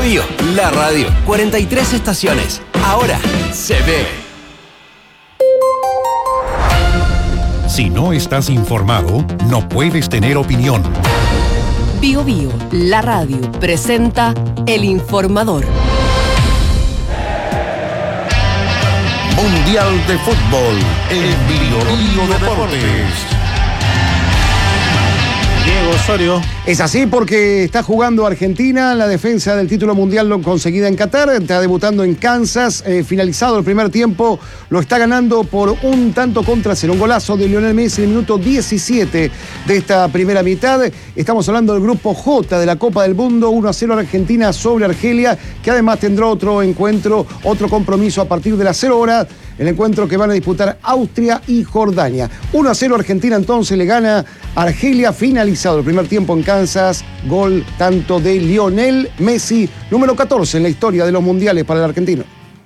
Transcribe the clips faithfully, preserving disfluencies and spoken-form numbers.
Bio, la radio. cuarenta y tres estaciones. Ahora se ve. Si no estás informado, no puedes tener opinión. Bio Bio, la radio, presenta El Informador. Mundial de Fútbol en Bio Bio Deportes. Diego Osorio. Es así porque está jugando Argentina, la defensa del título mundial lo conseguida en Qatar, está debutando en Kansas, eh, finalizado el primer tiempo, lo está ganando por un tanto contra cero, un golazo de Lionel Messi en el minuto diecisiete de esta primera mitad. Estamos hablando del grupo J de la Copa del Mundo, uno a cero Argentina sobre Argelia, que además tendrá otro encuentro, otro compromiso a partir de las cero horas, el encuentro que van a disputar Austria y Jordania. uno a cero Argentina entonces le gana a Argelia, finalizado el primer tiempo en Kansas, gol tanto de Lionel Messi, número catorce en la historia de los mundiales para el argentino.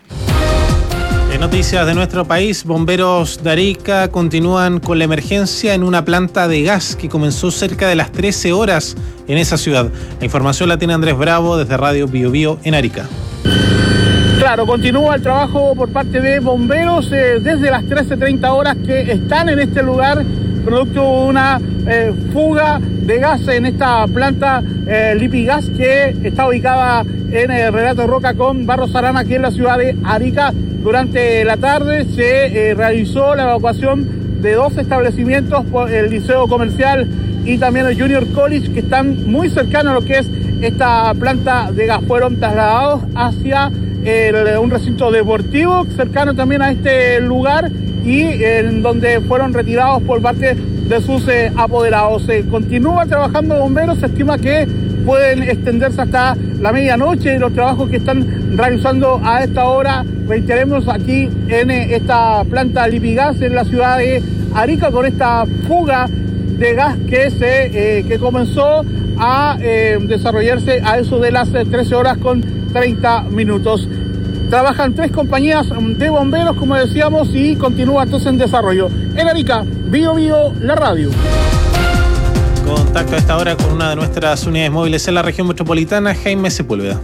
En noticias de nuestro país, bomberos de Arica continúan con la emergencia en una planta de gas que comenzó cerca de las trece horas en esa ciudad. La información la tiene Andrés Bravo desde Radio Bio Bio en Arica. Claro, continúa el trabajo por parte de bomberos eh, desde las trece treinta horas que están en este lugar, producto de una eh, fuga de gas en esta planta eh, Lipigas que está ubicada en el Renato Roca con Barros Arana, aquí en la ciudad de Arica. Durante la tarde se eh, realizó la evacuación de dos establecimientos, el Liceo Comercial y también el Junior College, que están muy cercanos a lo que es esta planta de gas. Fueron trasladados hacia El, un recinto deportivo cercano también a este lugar y en donde fueron retirados por parte de sus eh, apoderados. Se eh, continúa trabajando bomberos, se estima que pueden extenderse hasta la medianoche los trabajos que están realizando a esta hora. Reiteremos aquí en eh, esta planta Lipigas en la ciudad de Arica con esta fuga de gas que se eh, que comenzó a eh, desarrollarse a eso de las trece horas con treinta minutos. Trabajan tres compañías de bomberos, como decíamos, y continúa entonces en desarrollo. En Arica, Bio Bio, la radio. Contacto a esta hora con una de nuestras unidades móviles en la región metropolitana, Jaime Sepúlveda.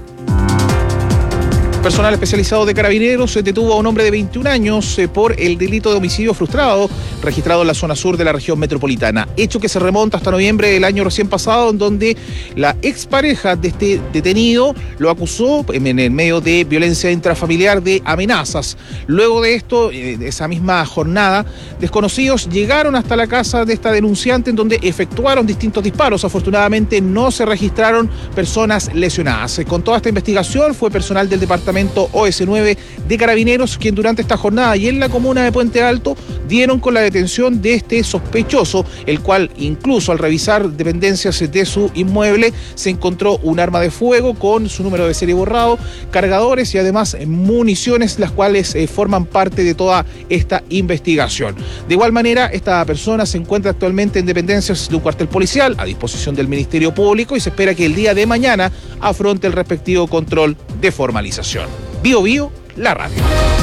Personal especializado de Carabineros detuvo a un hombre de veintiún años por el delito de homicidio frustrado registrado en la zona sur de la región metropolitana. Hecho que se remonta hasta noviembre del año recién pasado, en donde la expareja de este detenido lo acusó en el medio de violencia intrafamiliar, de amenazas. Luego de esto, esa misma jornada, desconocidos llegaron hasta la casa de esta denunciante, en donde efectuaron distintos disparos. Afortunadamente no se registraron personas lesionadas. Con toda esta investigación fue personal del departamento O S nueve de Carabineros quien durante esta jornada y en la comuna de Puente Alto dieron con la detención de este sospechoso, el cual incluso al revisar dependencias de su inmueble se encontró un arma de fuego con su número de serie borrado, cargadores y además municiones, las cuales eh, forman parte de toda esta investigación. De igual manera, esta persona se encuentra actualmente en dependencias de un cuartel policial a disposición del Ministerio Público y se espera que el día de mañana afronte el respectivo control de formalización. Bio Bio, la radio.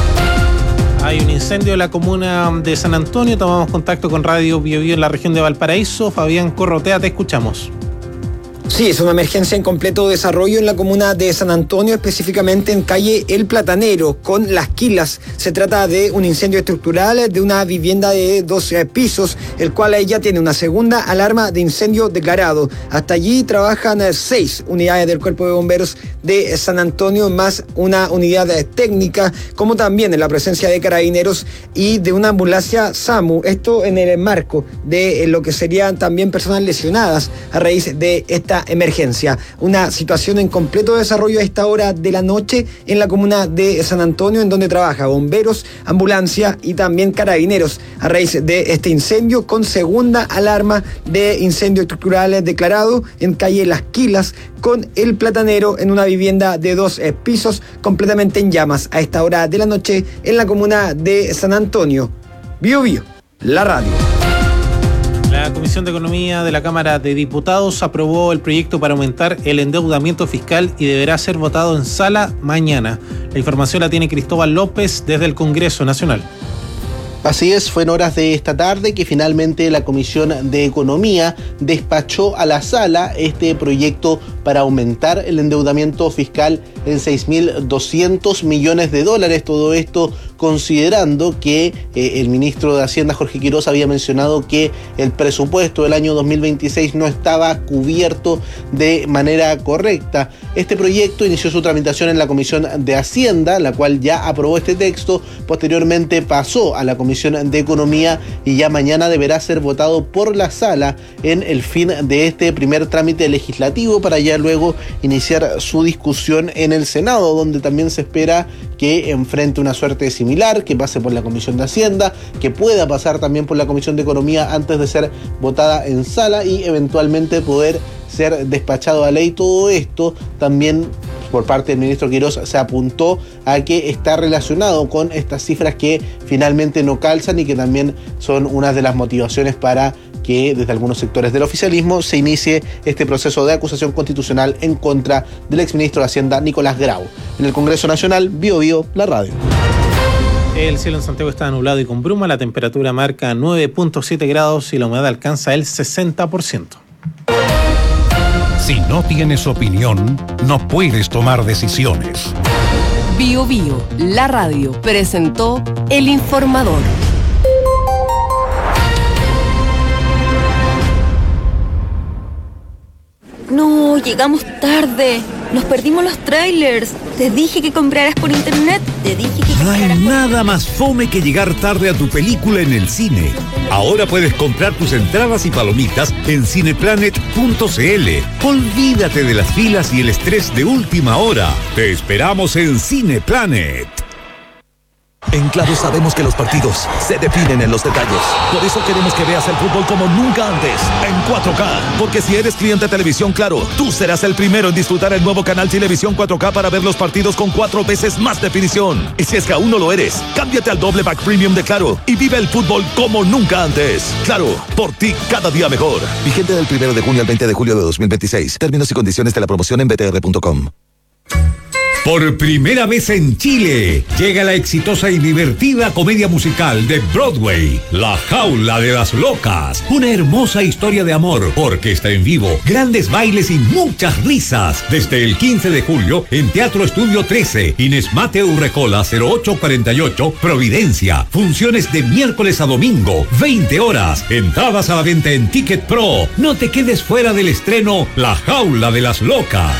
Hay un incendio en la comuna de San Antonio. Tomamos contacto con Radio Bio Bio en la región de Valparaíso. Fabián Corrotea, te escuchamos. Sí, es una emergencia en completo desarrollo en la comuna de San Antonio, específicamente en calle El Platanero, con Las Quilas. Se trata de un incendio estructural de una vivienda de doce pisos, el cual ya tiene una segunda alarma de incendio declarado. Hasta allí trabajan seis unidades del Cuerpo de Bomberos de San Antonio, más una unidad técnica, como también en la presencia de Carabineros y de una ambulancia SAMU. Esto en el marco de lo que serían también personas lesionadas a raíz de esta emergencia. Una situación en completo desarrollo a esta hora de la noche en la comuna de San Antonio, en donde trabaja bomberos, ambulancia y también Carabineros a raíz de este incendio, con segunda alarma de incendio estructural declarado en calle Las Quilas con El Platanero, en una vivienda de dos pisos completamente en llamas a esta hora de la noche en la comuna de San Antonio. Bio Bio, la radio. La Comisión de Economía de la Cámara de Diputados aprobó el proyecto para aumentar el endeudamiento fiscal y deberá ser votado en sala mañana. La información la tiene Cristóbal López desde el Congreso Nacional. Así es, fue en horas de esta tarde que finalmente la Comisión de Economía despachó a la sala este proyecto para aumentar el endeudamiento fiscal en seis mil doscientos millones de dólares. Todo esto considerando que eh, el ministro de Hacienda, Jorge Quiroz, había mencionado que el presupuesto del año dos mil veintiséis no estaba cubierto de manera correcta. Este proyecto inició su tramitación en la Comisión de Hacienda, la cual ya aprobó este texto. Posteriormente pasó a la Comisión de Economía y ya mañana deberá ser votado por la sala en el fin de este primer trámite legislativo, para ya luego iniciar su discusión en el Senado, donde también se espera que enfrente una suerte similar, que pase por la Comisión de Hacienda, que pueda pasar también por la Comisión de Economía antes de ser votada en sala y eventualmente poder ser despachado a ley. Todo esto también por parte del ministro Quiroz se apuntó a que está relacionado con estas cifras que finalmente no calzan y que también son una de las motivaciones para que desde algunos sectores del oficialismo se inicie este proceso de acusación constitucional en contra del exministro de Hacienda, Nicolás Grau. En el Congreso Nacional, Bio Bio, la radio. El cielo en Santiago está nublado y con bruma, la temperatura marca nueve punto siete grados y la humedad alcanza el sesenta por ciento. Si no tienes opinión, no puedes tomar decisiones. Bio Bio, la radio, presentó El Informador. No, llegamos tarde. Nos perdimos los trailers. Te dije que compraras por internet. Te dije que No hay compraras por... nada más fome que llegar tarde a tu película en el cine. Ahora puedes comprar tus entradas y palomitas en cineplanet punto c l. Olvídate de las filas y el estrés de última hora. Te esperamos en Cineplanet. En Claro sabemos que los partidos se definen en los detalles. Por eso queremos que veas el fútbol como nunca antes, en cuatro K. Porque si eres cliente de Televisión Claro, tú serás el primero en disfrutar el nuevo canal Televisión cuatro K para ver los partidos con cuatro veces más definición. Y si es que aún no lo eres, cámbiate al doble pack premium de Claro y vive el fútbol como nunca antes. Claro, por ti cada día mejor. Vigente del primero de junio al veinte de julio de dos mil veintiséis. Términos y condiciones de la promoción en b t r punto com. Por primera vez en Chile, llega la exitosa y divertida comedia musical de Broadway, La Jaula de las Locas. Una hermosa historia de amor, orquesta en vivo, grandes bailes y muchas risas. Desde el quince de julio en Teatro Estudio trece, Inés Mateo Urrecola cero ocho cuarenta y ocho, Providencia. Funciones de miércoles a domingo, veinte horas. Entradas a la venta en Ticket Pro. No te quedes fuera del estreno La Jaula de las Locas.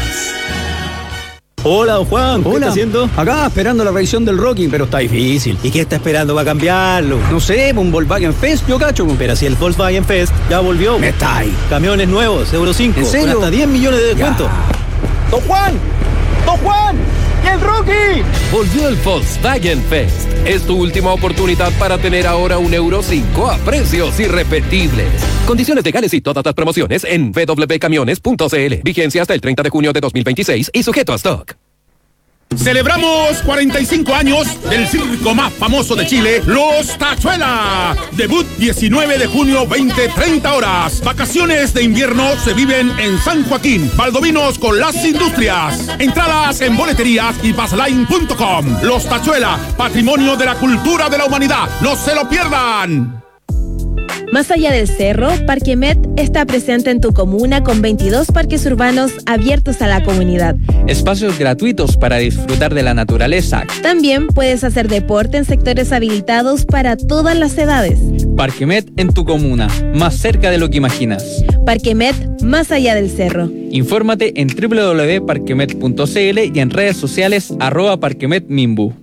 Hola, don Juan, ¿qué Hola. está haciendo? Acá esperando la revisión del Rocking, pero está difícil. ¿Y qué está esperando para cambiarlo? No sé, un Volkswagen Fest, yo cacho. Pero si el Volkswagen Fest ya volvió. Me está ahí. Camiones nuevos, Euro cinco. ¿En serio? Con hasta diez millones de descuento. ¡Don Juan! ¡Don Juan! ¡Y el Rocky! Volvió el Volkswagen Fest. Es tu última oportunidad para tener ahora un Euro cinco a precios irrepetibles. Condiciones legales y todas las promociones en w w w punto camiones punto c l. Vigencia hasta el treinta de junio de dos mil veintiséis y sujeto a stock. Celebramos cuarenta y cinco años del circo más famoso de Chile, Los Tachuela. Debut diecinueve de junio, veinte treinta horas. Vacaciones de invierno se viven en San Joaquín, Valdovinos con las Industrias. Entradas en boleterías y passline punto com. Los Tachuela, patrimonio de la cultura de la humanidad. ¡No se lo pierdan! Más allá del cerro, Parquemet está presente en tu comuna con veintidós parques urbanos abiertos a la comunidad. Espacios gratuitos para disfrutar de la naturaleza. También puedes hacer deporte en sectores habilitados para todas las edades. Parquemet en tu comuna, más cerca de lo que imaginas. Parquemet, más allá del cerro. Infórmate en w w w punto parquemet punto c l y en redes sociales arroba parquemetmimbu.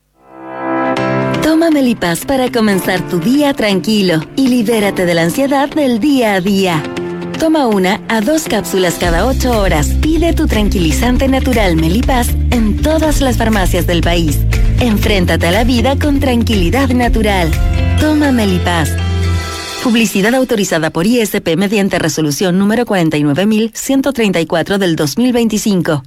Toma Melipaz para comenzar tu día tranquilo y libérate de la ansiedad del día a día. Toma una a dos cápsulas cada ocho horas. Pide tu tranquilizante natural Melipaz en todas las farmacias del país. Enfréntate a la vida con tranquilidad natural. Toma Melipaz. Publicidad autorizada por I S P mediante resolución número cuarenta y nueve mil ciento treinta y cuatro del dos mil veinticinco.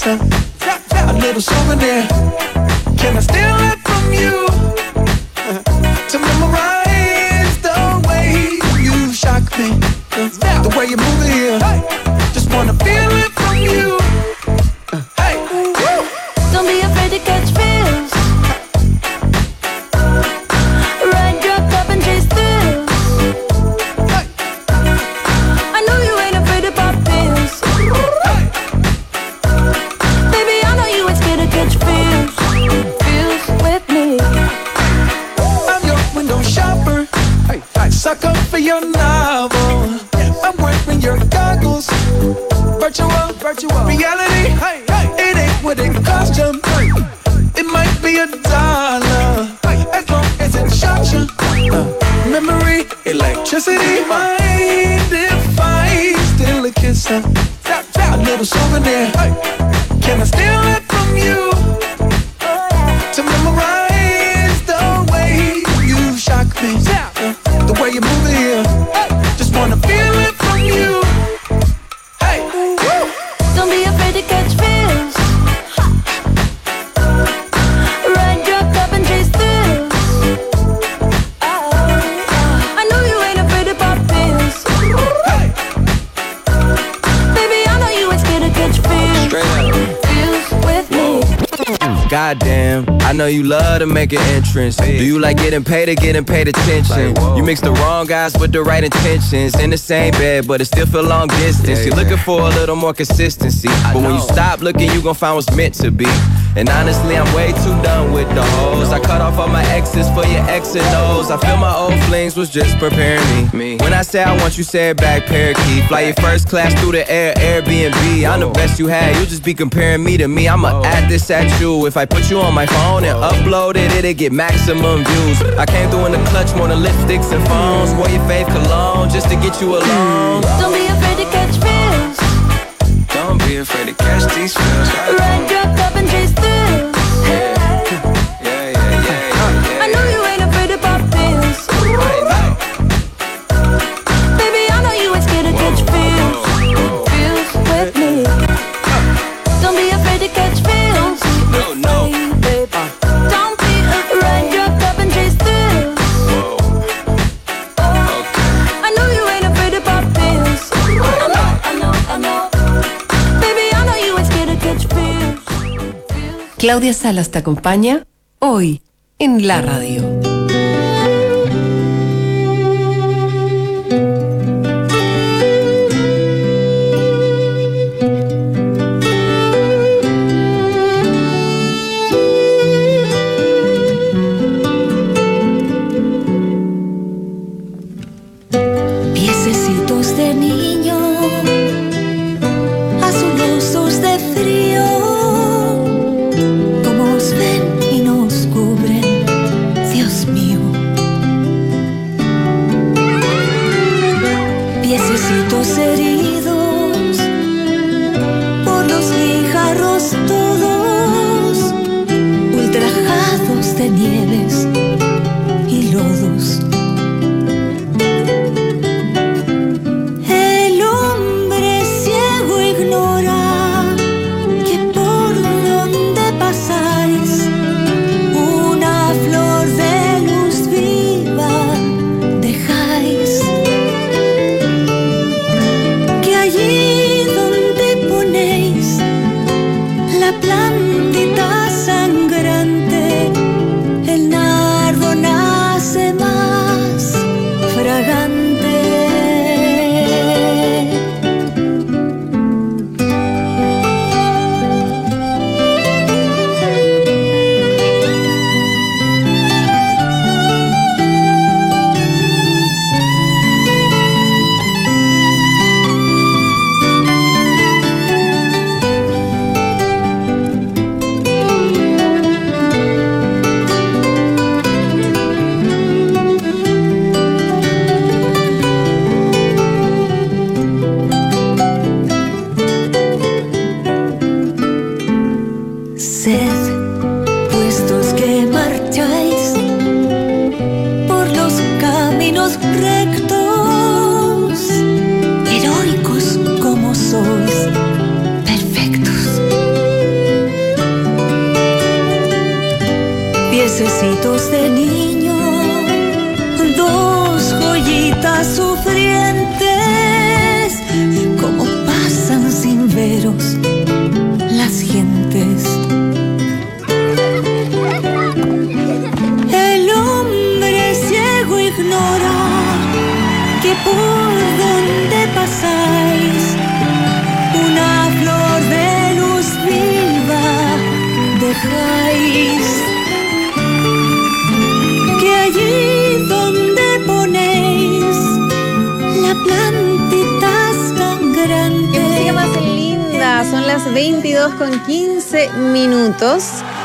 some? A little souvenir. Can I steal it from you? To memorize the way you shock me, the way you move it here. Just wanna feel it from you. Hey, don't be afraid to catch feels. Ride your cup and chase thrills. I know you ain't afraid to pop pills. Baby, I know you ain't scared to catch feels. Feels with me. Window shopper, hey, I suck up for your novel. I'm wearing your goggles. Virtual, virtual reality. Hey, hey, it ain't what it cost you. Hey, it might be a dollar, as long as it shocks you. Uh, memory, electricity. Mind if I steal a kiss? Uh, a little souvenir. Hey, can I steal it from you? To memorize the way you shock me, uh, the way you move it here. Just wanna feel it from you. Hey, woo. Don't be afraid to catch feels. Ride your cup and chase thrills. I know you ain't afraid to pop pills. Baby, I know you ain't scared to catch feels. Feels with me. Goddamn, I know you love to make an entrance. Do you like getting paid or getting paid attention? You mix the wrong guys with the right intentions. In the same bed, but it still feel long distance. You're looking for a little more consistency, but when you stop looking, you gon' find what's meant to be. And honestly, I'm way too done with the hoes. I cut off all my exes for your X and O's. I feel my old flings was just preparing me. When I say I want you, say it back, parakeet. Fly your first class through the air, Airbnb. I'm the best you had, you just be comparing me to me. I'ma add this at you. If I put you on my phone and upload it, it'll get maximum views. I came through in the clutch more than lipsticks and phones. Wore your fave cologne just to get you alone. Don't be afraid to catch feels. Don't be afraid to catch these feels. Ride your cup and chase thrills. Yeah, yeah, yeah, yeah, yeah. I know you ain't afraid to pop pills. Baby, I know you ain't scared to catch feels. Feels with me. Don't be afraid to catch feels. No, no. Don't be afraid. Ride your cup and chase thrills. I know you ain't afraid to pop pills. I know, I know, I know. Baby, I know you ain't scared to catch feels. Claudia Salas te acompaña hoy en la radio. Piececitos de niño, azulosos de frío, como nos ven y nos cubren, Dios mío. Piececitos heridos por los guijarros todos, ultrajados de nieves y lodos. El hombre ciego ignora que por donde pasáis una flor de luz viva dejáis, que allí donde ponéis la plantita sangrante, el nardo nace más fragante. Sed puestos que marcháis por los caminos rectos, heroicos como sois, perfectos. besitos de niño, dos joyitas sufrientes, como pasan sin veros las gentes. El hombre ciego ignora que por donde pasáis una flor de luz viva dejáis, que allí donde ponéis la plantita tan grande. Qué música más linda, son las veintidós con quince minutos.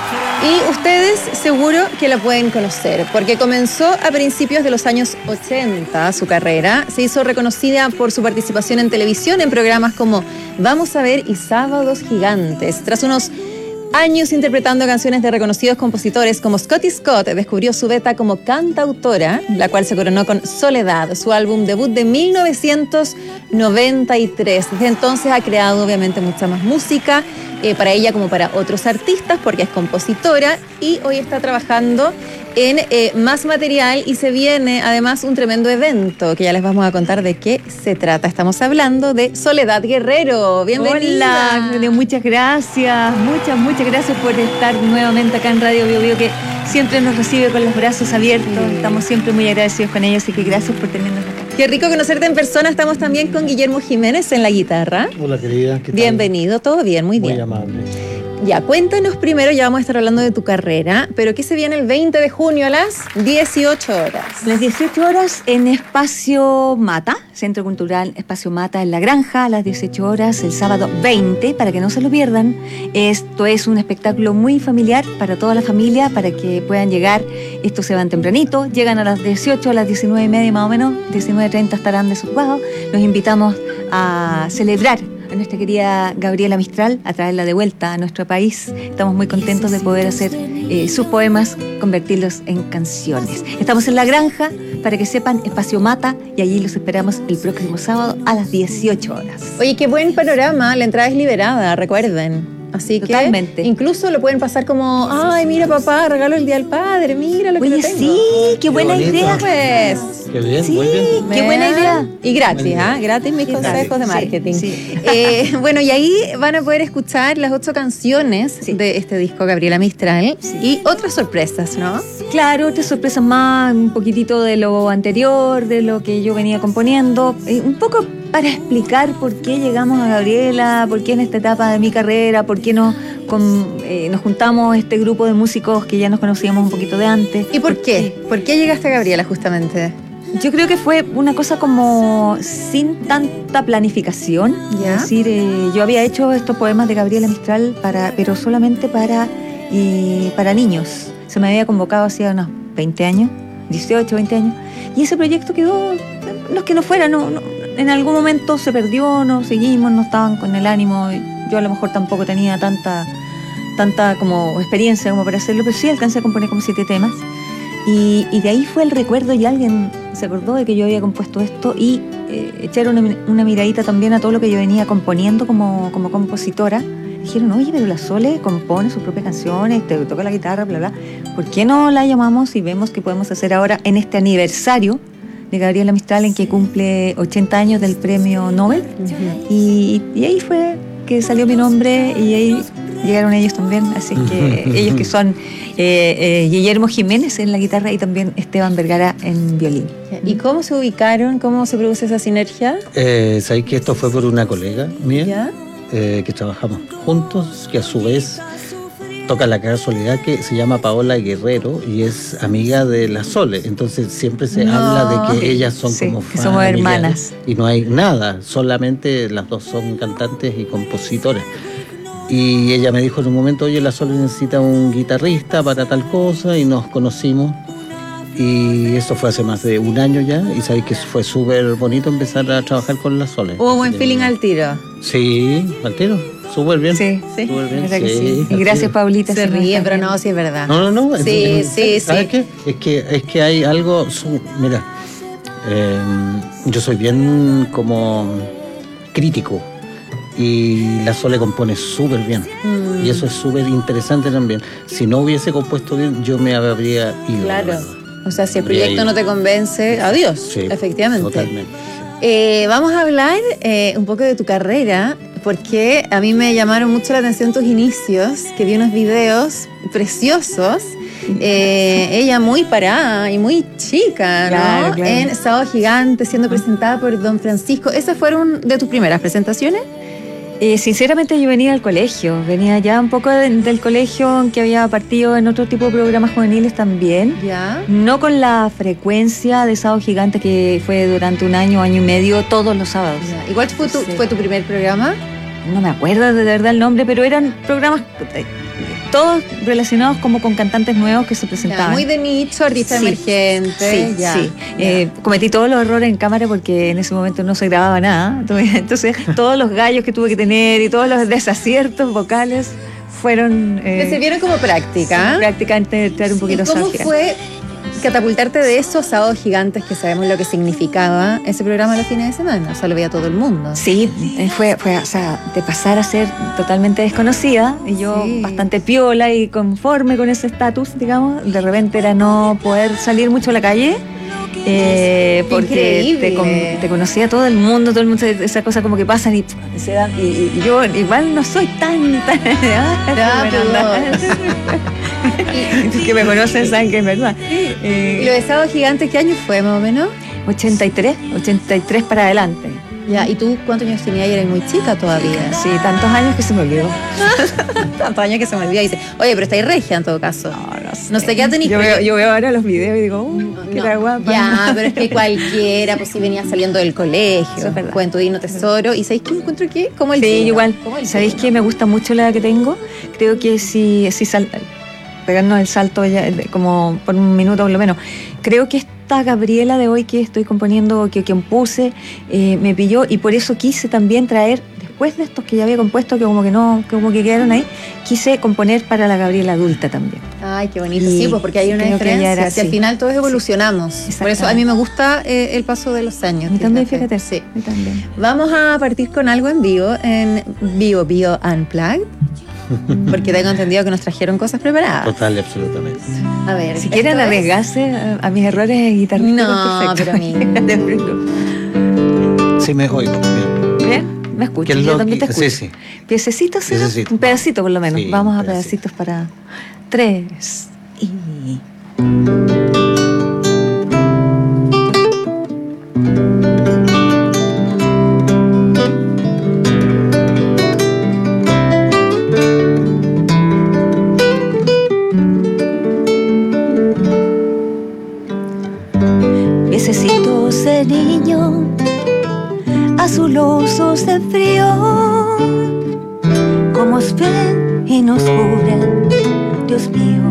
Y ustedes seguro que la pueden conocer, porque comenzó a principios de los años ochenta su carrera. Se hizo reconocida por su participación en televisión en programas como Vamos a ver y Sábados Gigantes. Tras unos años interpretando canciones de reconocidos compositores como Scotty Scott, descubrió su beta como cantautora, la cual se coronó con Soledad, su álbum debut de mil novecientos noventa y tres. Desde entonces ha creado obviamente mucha más música, eh, para ella como para otros artistas, porque es compositora y hoy está trabajando en eh, más material, y se viene además un tremendo evento que ya les vamos a contar de qué se trata. Estamos hablando de Soledad Guerrero. Bienvenida. Hola, muchas gracias, muchas, muchas gracias por estar nuevamente acá en Radio Bio Bio, que siempre nos recibe con los brazos abiertos. Sí. Estamos siempre muy agradecidos con ellos, así que gracias por tenernos acá. Qué rico conocerte en persona. Estamos también con Guillermo Jiménez en la guitarra. Hola, querida. ¿Qué tal? Bienvenido, todo bien, muy bien. Muy amable. Ya, cuéntanos primero, ya vamos a estar hablando de tu carrera, pero ¿qué se viene el veinte de junio a las dieciocho horas? Las dieciocho horas en Espacio Mata, Centro Cultural Espacio Mata en La Granja, a las dieciocho horas el sábado veinte, para que no se lo pierdan. Esto es un espectáculo muy familiar para toda la familia, para que puedan llegar. Estos se van tempranito, llegan a las dieciocho, a las diecinueve y media más o menos, diecinueve treinta estarán desocupados. Los invitamos a celebrar a nuestra querida Gabriela Mistral, a traerla de vuelta a nuestro país. Estamos muy contentos de poder hacer eh, sus poemas, convertirlos en canciones. Estamos en La Granja, para que sepan, Espacio Mata, y allí los esperamos el próximo sábado a las dieciocho horas. Oye, qué buen panorama, la entrada es liberada, recuerden. Así Totalmente. Que incluso lo pueden pasar como, ay, mira papá, regalo el Día del Padre, mira lo que Oye, yo tengo. sí, qué, qué buena bonito. idea. Pues, Qué bien, sí, muy bien. qué buena idea. Y gratis, ¿ah? ¿eh? Gratis mis consejos de marketing. Sí, sí. Eh, bueno, y ahí van a poder escuchar las ocho canciones sí. de este disco Gabriela Mistral sí. y otras sorpresas, ¿no? Claro, otras sorpresas más, un poquitito de lo anterior, de lo que yo venía componiendo, eh, un poco para explicar por qué llegamos a Gabriela, por qué en esta etapa de mi carrera, por qué nos, con, eh, nos juntamos este grupo de músicos que ya nos conocíamos un poquito de antes. ¿Y por qué? ¿Por qué llegaste a Gabriela justamente? Yo creo que fue una cosa como sin tanta planificación. ¿Ya? Es decir, eh, yo había hecho estos poemas de Gabriela Mistral, para, pero solamente para, eh, para niños. Se me había convocado hacía unos veinte años, dieciocho, veinte años. Y ese proyecto quedó, no es que no fuera, no, no, en algún momento se perdió, no seguimos, no estaban con el ánimo. Yo a lo mejor tampoco tenía tanta, tanta como experiencia como para hacerlo, pero sí alcancé a componer como siete temas. Y, y de ahí fue el recuerdo, y alguien se acordó de que yo había compuesto esto, y eh, echaron una, una miradita también a todo lo que yo venía componiendo como, como compositora. Dijeron, oye, pero la Sole compone sus propias canciones, te toca la guitarra, bla, bla. ¿Por qué no la llamamos y vemos qué podemos hacer ahora en este aniversario de Gabriela Mistral, en que cumple ochenta años del premio Nobel? Uh-huh. y, y ahí fue que salió mi nombre, y ahí llegaron ellos también. Así que ellos que son eh, eh, Guillermo Jiménez en la guitarra y también Esteban Vergara en violín. ¿Y cómo se ubicaron? ¿Cómo se produce esa sinergia? Eh, Sabéis que esto fue por una colega mía. ¿Ya? Eh, que trabajamos juntos, que a su vez toca la casualidad que se llama Paola Guerrero y es amiga de la Sole. Entonces siempre se no. habla de que ellas son sí, como que somos hermanas. Y no hay nada, solamente las dos son cantantes y compositores. Y ella me dijo en un momento, oye, la Sole necesita un guitarrista para tal cosa, y nos conocimos. Y eso fue hace más de un año ya, y sabéis que fue súper bonito empezar a trabajar con la Sole. ¿Hubo buen feeling al tiro? Sí, al tiro, súper bien. Sí, sí. Súper bien, sí. sí. Y gracias, Paulita. Se ríe, pero no, sí es verdad. No, no, no. Sí, es, sí, es, ¿sabes sí. qué? Es que, es que hay algo, su, mira, eh, yo soy bien como crítico. y la Sole compone súper bien. Mm. Y eso es súper interesante también. Si no hubiese compuesto bien, yo me habría ido. Claro. O sea, si el Habría proyecto ido. no te convence, adiós. Sí, efectivamente. totalmente. Eh, vamos a hablar eh, un poco de tu carrera, porque a mí me llamaron mucho la atención tus inicios, que vi unos videos preciosos. Eh, ella muy parada y muy chica, ¿no? Claro, claro. En Sábado Gigante, siendo presentada por Don Francisco. ¿Esas fueron de tus primeras presentaciones? Eh, sinceramente yo venía al colegio, venía ya un poco de- del colegio que había partido en otro tipo de programas juveniles también. Ya. No con la frecuencia de Sábado Gigante que fue durante un año, año y medio, todos los sábados. Ya. Igual fue tu, Sí. fue tu primer programa. No me acuerdo de verdad el nombre, pero eran programas eh, todos relacionados como con cantantes nuevos que se Ya, presentaban. muy de nicho, artista Sí, emergente. Sí, ya, sí. ya. Eh, cometí todos los errores en cámara porque en ese momento no se grababa nada. Entonces, todos los gallos que tuve que tener y todos los desaciertos vocales fueron... Te sirvieron como práctica. Sí, práctica antes de entrar un poquito ¿Y cómo sáfica. fue catapultarte de esos sábados gigantes que sabemos lo que significaba ese programa los fines de semana? O sea, lo veía todo el mundo. Sí, eh, fue, fue, o sea, de pasar a ser totalmente desconocida y yo Sí. bastante piola y conforme con ese estatus, digamos, de repente era no poder salir mucho a la calle. Eh, porque te, con- Increíble. te conocía todo el mundo, todo el mundo, esa cosa como que pasan y se dan, y, y yo igual no soy tan, tan ah, buena onda. que me conocen saben que es verdad. Eh, ¿Y lo de sábado gigante qué año fue más o menos? ochenta y tres, ochenta y tres para adelante. Ya, ¿y tú cuántos años tenías y eras muy chica todavía? Sí, tantos años que se me olvidó. Tantos años que se me olvida y dice, oye, pero estáis regia en todo caso. No, no sé. No sé qué tenéis. Yo veo, yo veo ahora los videos y digo, uh, qué No, era guapa. ya, pero es que cualquiera, pues si venía saliendo del colegio, Juventud Digno Tesoro, y ¿sabéis qué encuentro qué? Como el Sí, vino, igual. como el ¿Sabéis vino. qué? Me gusta mucho la edad que tengo. Creo que si, si sal, pegarnos el salto ya, de- como por un minuto por lo menos. Creo que esta Gabriela de hoy que estoy componiendo, que, que compuse, eh, me pilló y por eso quise también traer, después de estos que ya había compuesto, que como que no, que como que quedaron ahí, quise componer para la Gabriela adulta también. Ay, qué bonito. Y Sí, pues porque hay una creo que ella diferencia. era Si al así. final todos evolucionamos. Por eso a mí me gusta eh, el paso de los años. A mí también, fíjate. fíjate. Sí. A mí también. Vamos a partir con algo en vivo, en Vivo Bio Unplugged, porque tengo entendido que nos trajeron cosas preparadas. Total y absolutamente. A ver, Si quieren esto es- arriesgarse a, a mis errores de guitarrista, No, perfecto. pero a mí- Sí, me oigo. Bien. Bien, me escucho. ¿Qué es Yo lo también te que- escucho. sí, sí. Piececitos, ¿sí, no? Piececito. Un pedacito por lo menos. Sí, Vamos un a pedacitos para tres y... Piececitos de niño, azulosos de frío, como os ven y nos cubren, Dios mío.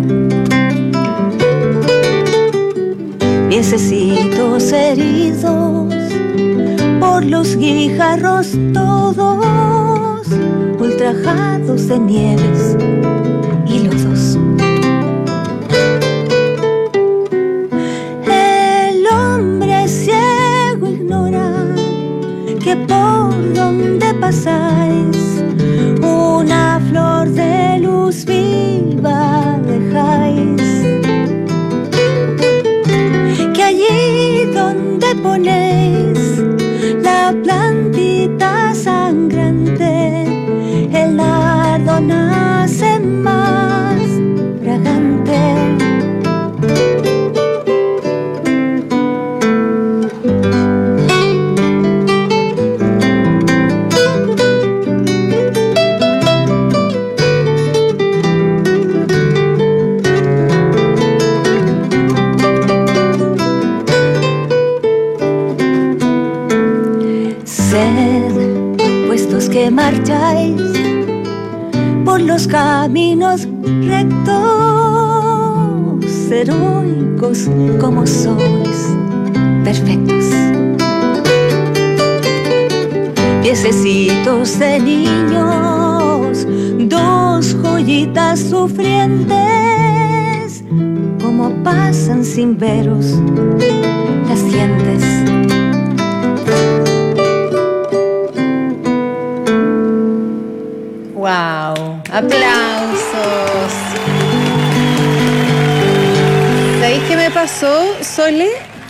Piececitos heridos por los guijarros todos, ultrajados de nieves y lodos. El hombre ciego ignora que por donde pasáis una flor de luz viva dejáis, que allí donde ponéis la plantita sangrante, el nardo nace más fragante. Sed, puestos que marcháis por los caminos rectos, heroicos como sois, perfectos. Piececitos de niños, dos joyitas sufrientes, como pasan sin veros las gentes.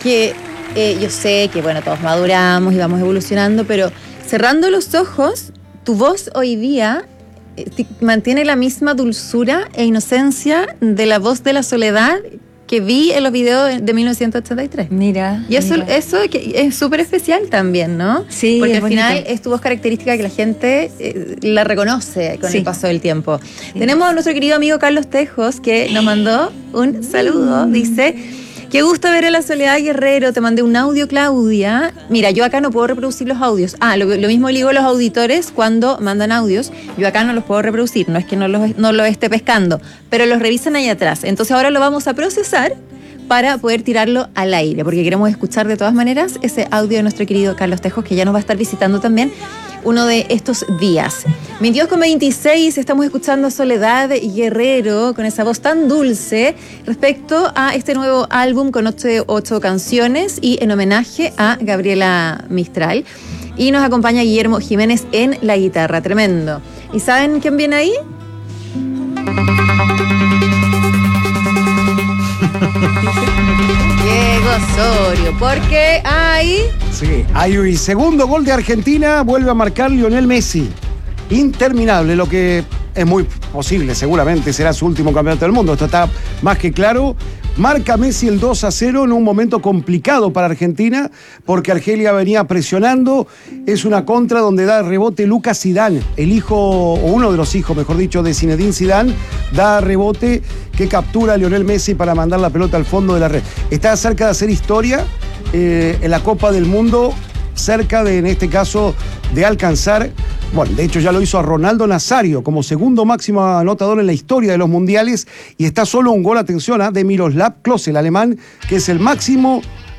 que eh, yo sé que, bueno, todos maduramos y vamos evolucionando, pero cerrando los ojos, tu voz hoy día eh, te- mantiene la misma dulzura e inocencia de la voz de la Soledad que vi en los videos de, de mil novecientos ochenta y tres. Mira. Y eso, mira. eso que es súper especial también, ¿no? Sí, porque es al final bonito. es tu voz característica que la gente eh, la reconoce con Sí. el paso del tiempo. Tenemos a nuestro querido amigo Carlos Tejos, que nos mandó un saludo. Dice: qué gusto ver a la Soledad Guerrero. Te mandé un audio, Claudia. Mira, yo acá no puedo reproducir los audios. Ah, lo, lo mismo le digo a los auditores cuando mandan audios. Yo acá no los puedo reproducir. No es que no los, no los esté pescando, pero los revisan ahí atrás. Entonces ahora lo vamos a procesar para poder tirarlo al aire, porque queremos escuchar de todas maneras ese audio de nuestro querido Carlos Tejos, que ya nos va a estar visitando también uno de estos días. veintidós con veintiséis, estamos escuchando a Soledad Guerrero con esa voz tan dulce respecto a este nuevo álbum con ocho, ocho canciones y en homenaje a Gabriela Mistral. Y nos acompaña Guillermo Jiménez en la guitarra, tremendo. ¿Y saben quién viene ahí? Diego Osorio, porque hay... Sí, hay un segundo gol de Argentina, vuelve a marcar Lionel Messi. Interminable, lo que es muy posible, seguramente será su último campeonato del mundo. Esto está más que claro. Marca Messi el dos a cero en un momento complicado para Argentina, porque Argelia venía presionando. Es una contra donde da rebote Lucas Zidane, el hijo, o uno de los hijos, mejor dicho, de Zinedine Zidane, da rebote que captura a Lionel Messi para mandar la pelota al fondo de la red. Está cerca de hacer historia eh, en la Copa del Mundo, cerca de, en este caso, de alcanzar, bueno, de hecho ya lo hizo a Ronaldo Nazario como segundo máximo anotador en la historia de los mundiales, y está solo un gol, atención, ¿eh? de Miroslav Klose, el alemán, que es el máximo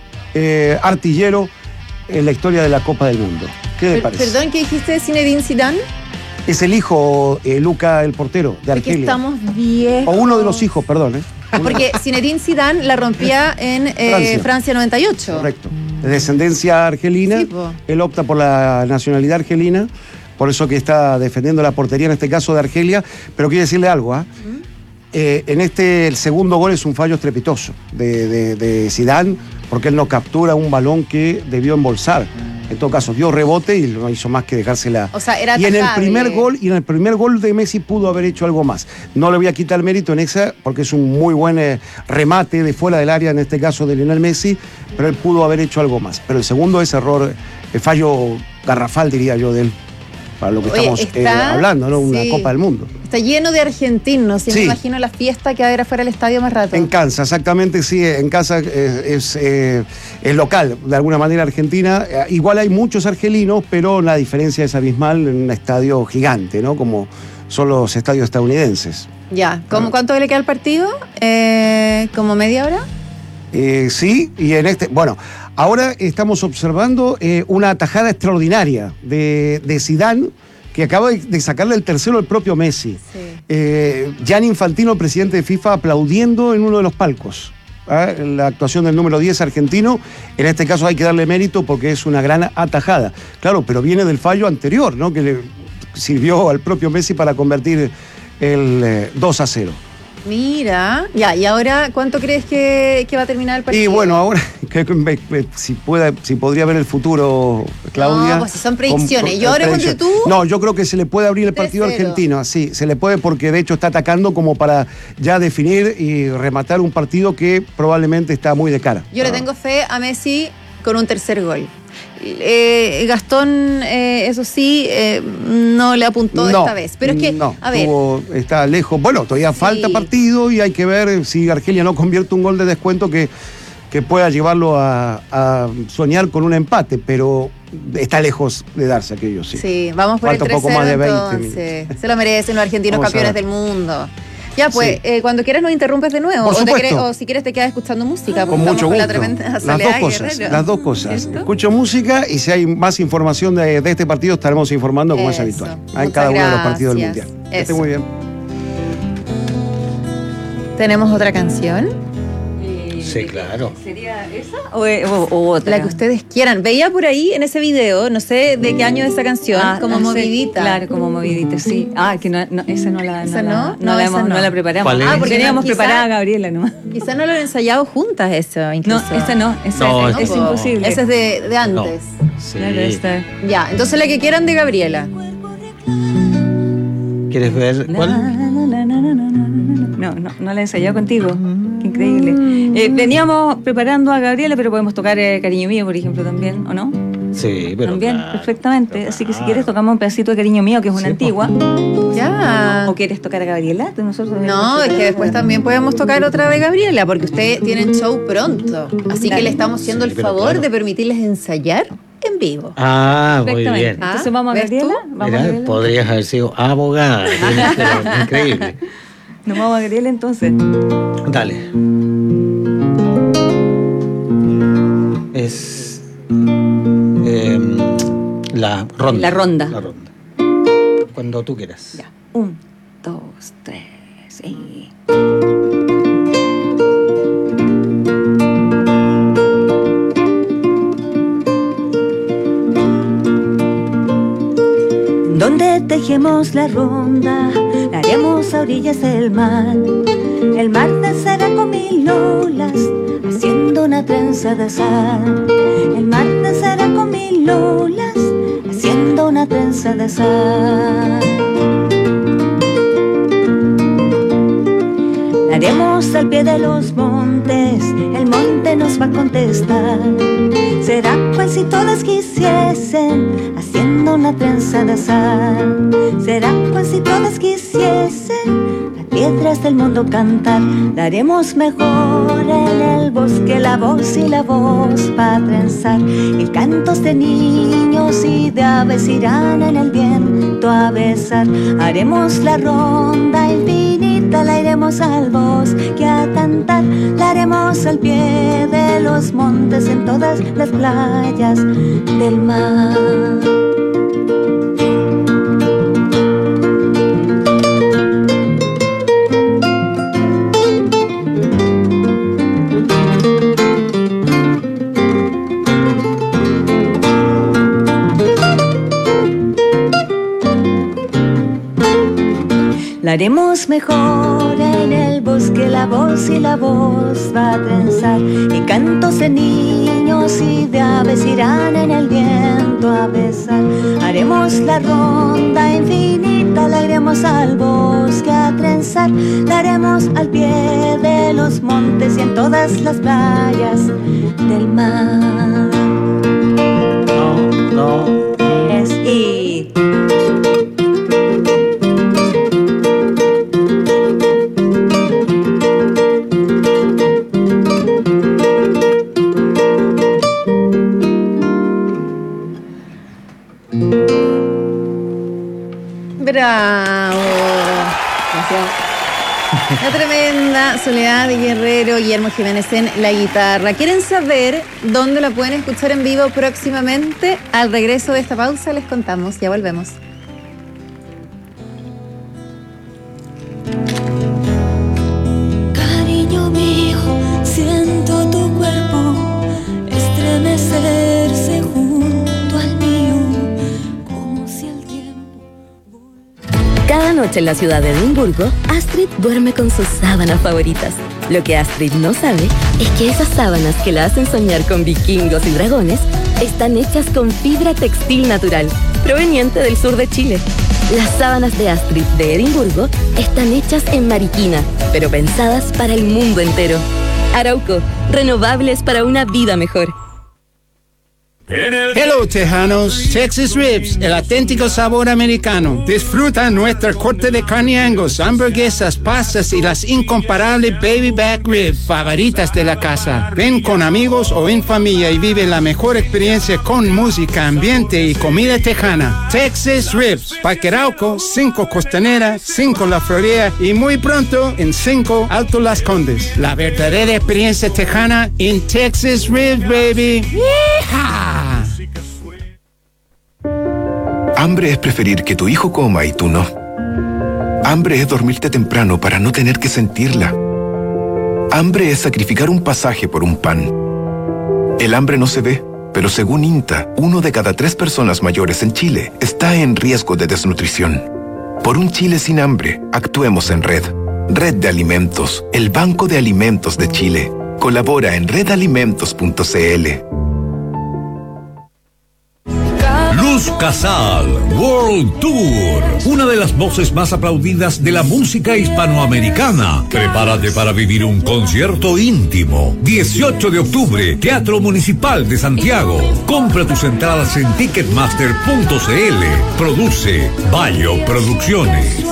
eh, artillero en la historia de la Copa del Mundo. ¿Qué le Per- parece? Perdón, ¿qué dijiste de Zinedine Zidane? Es el hijo, eh, Luca, el portero de Porque Argelia. estamos viejos. O uno de los hijos, perdón. ¿eh? Porque Zinedine Zidane la rompía en eh, Francia. Francia noventa y ocho. Correcto. De descendencia argelina. Sí, po. Él opta por la nacionalidad argelina, por eso que está defendiendo la portería, en este caso de Argelia. Pero quiero decirle algo, ¿ah? Eh, en este, el segundo gol es un fallo estrepitoso de, de, de Zidane, porque él no captura un balón que debió embolsar. En todo caso, dio rebote y no hizo más que dejársela. O sea, era y en el atajable. primer gol, y en el primer gol de Messi pudo haber hecho algo más. No le voy a quitar mérito en esa, porque es un muy buen eh, remate de fuera del área, en este caso de Lionel Messi, pero él pudo haber hecho algo más. Pero el segundo es error, eh, fallo garrafal, diría yo, de él, para lo que Oye, estamos está- eh, hablando, ¿no? Una sí. Copa del Mundo. Está lleno de argentinos. Y me Sí. imagino la fiesta que va a haber afuera del estadio más rato. En casa, exactamente, sí, en casa eh, es, eh, es local, de alguna manera Argentina. Eh, igual hay muchos argelinos, pero la diferencia es abismal en un estadio gigante, ¿no? Como son los estadios estadounidenses. Ya. ¿Cómo, ¿Cuánto le queda al partido? Eh, ¿Como media hora? Eh, sí, y en este, bueno, ahora estamos observando eh, una atajada extraordinaria de, de Zidane, que acaba de, de sacarle el tercero al propio Messi. Eh, Gianni Infantino, presidente de FIFA, aplaudiendo en uno de los palcos. ¿ah? La actuación del número diez argentino, en este caso hay que darle mérito porque es una gran atajada. Claro, pero viene del fallo anterior, ¿no? Que le sirvió al propio Messi para convertir el eh, dos a cero. Mira. Ya, ¿y ahora cuánto crees que, que va a terminar el partido? Y bueno, ahora que- que- que- si, pueda, si podría ver el futuro, Claudia. No, pues si son predicciones. Con- Yo ahora ponte predicción. tú. No, yo creo que se le puede abrir el partido tres cero. argentino, sí, se le puede porque de hecho está atacando como para ya definir y rematar un partido que probablemente está muy de cara. Yo le tengo fe a Messi con un tercer gol. Eh, Gastón, eh, eso sí, eh, no le apuntó No, esta vez. Pero es que, no, a ver, tuvo- está lejos. Bueno, todavía falta partido y hay que ver si Argelia no convierte un gol de descuento que, que pueda llevarlo a, a soñar con un empate, pero está lejos de darse aquello, sí. sí, vamos por Falta el un poco tres cero más de veinte entonces. Se lo merecen los argentinos Vamos a campeones ver. del mundo. Ya, pues, Sí. eh, cuando quieras nos interrumpes de nuevo. Por o, te supuesto. quieres- o si quieres te quedas escuchando música. Con porque mucho estamos con la gusto. tremenda Las Soledad dos cosas, Guerrero. las dos cosas. Escucho música y si hay más información de, de este partido estaremos informando como es Eso. habitual. En Muchas cada uno de los partidos del gracias. Mundial. Que esté Eso. muy bien. ¿Tenemos otra canción? Sí, claro. ¿Sería esa o, o, o otra? La que ustedes quieran. Veía por ahí en ese video, no sé de qué año es esa canción, Ah, como no sé, movidita. Claro, como movidita, sí. Ah, que no, no, esa no la, ¿Esa no, no? la, No, no, la, esa hemos, no. no la preparamos. ¿Cuál es? Ah, porque teníamos Quizá- preparada a Gabriela nomás. Quizás no lo han ensayado juntas eso, incluso. No, esa no, esa No, es, esa es po. imposible. Esa es de, de antes. Sí. Claro, esta. Ya, entonces la que quieran de Gabriela. ¿Quieres ver Na, cuál? na, na, na, na, na, na, na. No, no, no la he ensayado contigo. Qué increíble. Eh, veníamos preparando a Gabriela, pero podemos tocar eh, Cariño Mío, por ejemplo, también, ¿o no? Sí, pero También, claro, perfectamente. Así que si quieres tocamos un pedacito de Cariño Mío, que es una Sí, po. antigua. Ya. ¿O quieres tocar a Gabriela? Nosotros No, es que después también podemos tocar otra de Gabriela, porque ustedes tienen show pronto. Así que le estamos haciendo Sí, el pero favor claro. de permitirles ensayar en vivo. Ah, muy Perfectamente. bien. Ah, Entonces vamos a ¿ves Gabriela. tú? Vamos a Mira, Gabriela. podrías haber sido abogada. Pero increíble. Nos vamos a Gabriela entonces. Dale. Es em, la ronda. La ronda. La ronda. Cuando tú quieras. Ya. Un, dos, tres y... Donde tejemos la ronda, la haremos a orillas del mar. El mar danzará con mil olas, haciendo una trenza de sal. El mar danzará con mil olas, haciendo una trenza de sal. La haremos al pie de los montes, el monte nos va a contestar. Será cual si todas quisiesen, haciendo una trenza de sal. Será cual si todas quisiesen, las piedras del mundo cantar. La haremos mejor en el bosque, la voz y la voz va a trenzar. Y cantos de niños y de aves irán en el viento a besar. Haremos la ronda infinita, la iremos al bosque a cantar. La haremos al pie de los montes, en todas las playas del mar. La haremos mejor en el bosque, la voz y la voz va a trenzar. Y cantos de niños y de aves irán en el viento a besar. Haremos la ronda infinita, la iremos al bosque a trenzar. La haremos al pie de los montes y en todas las playas del mar. No, no. Es y... ¡Bravo! Gracias. La tremenda Soledad Guerrero, Guillermo Jiménez en la guitarra. ¿Quieren saber dónde la pueden escuchar en vivo próximamente? Al regreso de esta pausa les contamos. Ya volvemos. Cariño mío, siento tu cuerpo estremecerse junto al mío, como si el tiempo... Cada noche en la ciudad de Edimburgo, Astrid duerme con sus sábanas favoritas. Lo que Astrid no sabe es que esas sábanas que la hacen soñar con vikingos y dragones están hechas con fibra textil natural, proveniente del sur de Chile. Las sábanas de Astrid de Edimburgo están hechas en Mariquina, pero pensadas para el mundo entero. Arauco, renovables para una vida mejor. Hello, tejanos. Texas Ribs, el auténtico sabor americano. Disfruta nuestra corte de carne Angus, hamburguesas, pastas y las incomparables baby back ribs favoritas de la casa. Ven con amigos o en familia y vive la mejor experiencia con música, ambiente y comida tejana. Texas Ribs, Parque Arauco, cinco Costanera, cinco La Florida y muy pronto en cinco Alto Las Condes. La verdadera experiencia tejana en Texas Ribs, baby. ¡Yeehaw! Hambre es preferir que tu hijo coma y tú no. Hambre es dormirte temprano para no tener que sentirla. Hambre es sacrificar un pasaje por un pan. El hambre no se ve, pero según INTA, uno de cada tres personas mayores en Chile está en riesgo de desnutrición. Por un Chile sin hambre, actuemos en red. Red de Alimentos, el Banco de Alimentos de Chile. Colabora en red alimentos punto c l. Luz Casal World Tour, una de las voces más aplaudidas de la música hispanoamericana. Prepárate para vivir un concierto íntimo. dieciocho de octubre, Teatro Municipal de Santiago. Compra tus entradas en ticketmaster punto c l. Produce Bayo Producciones.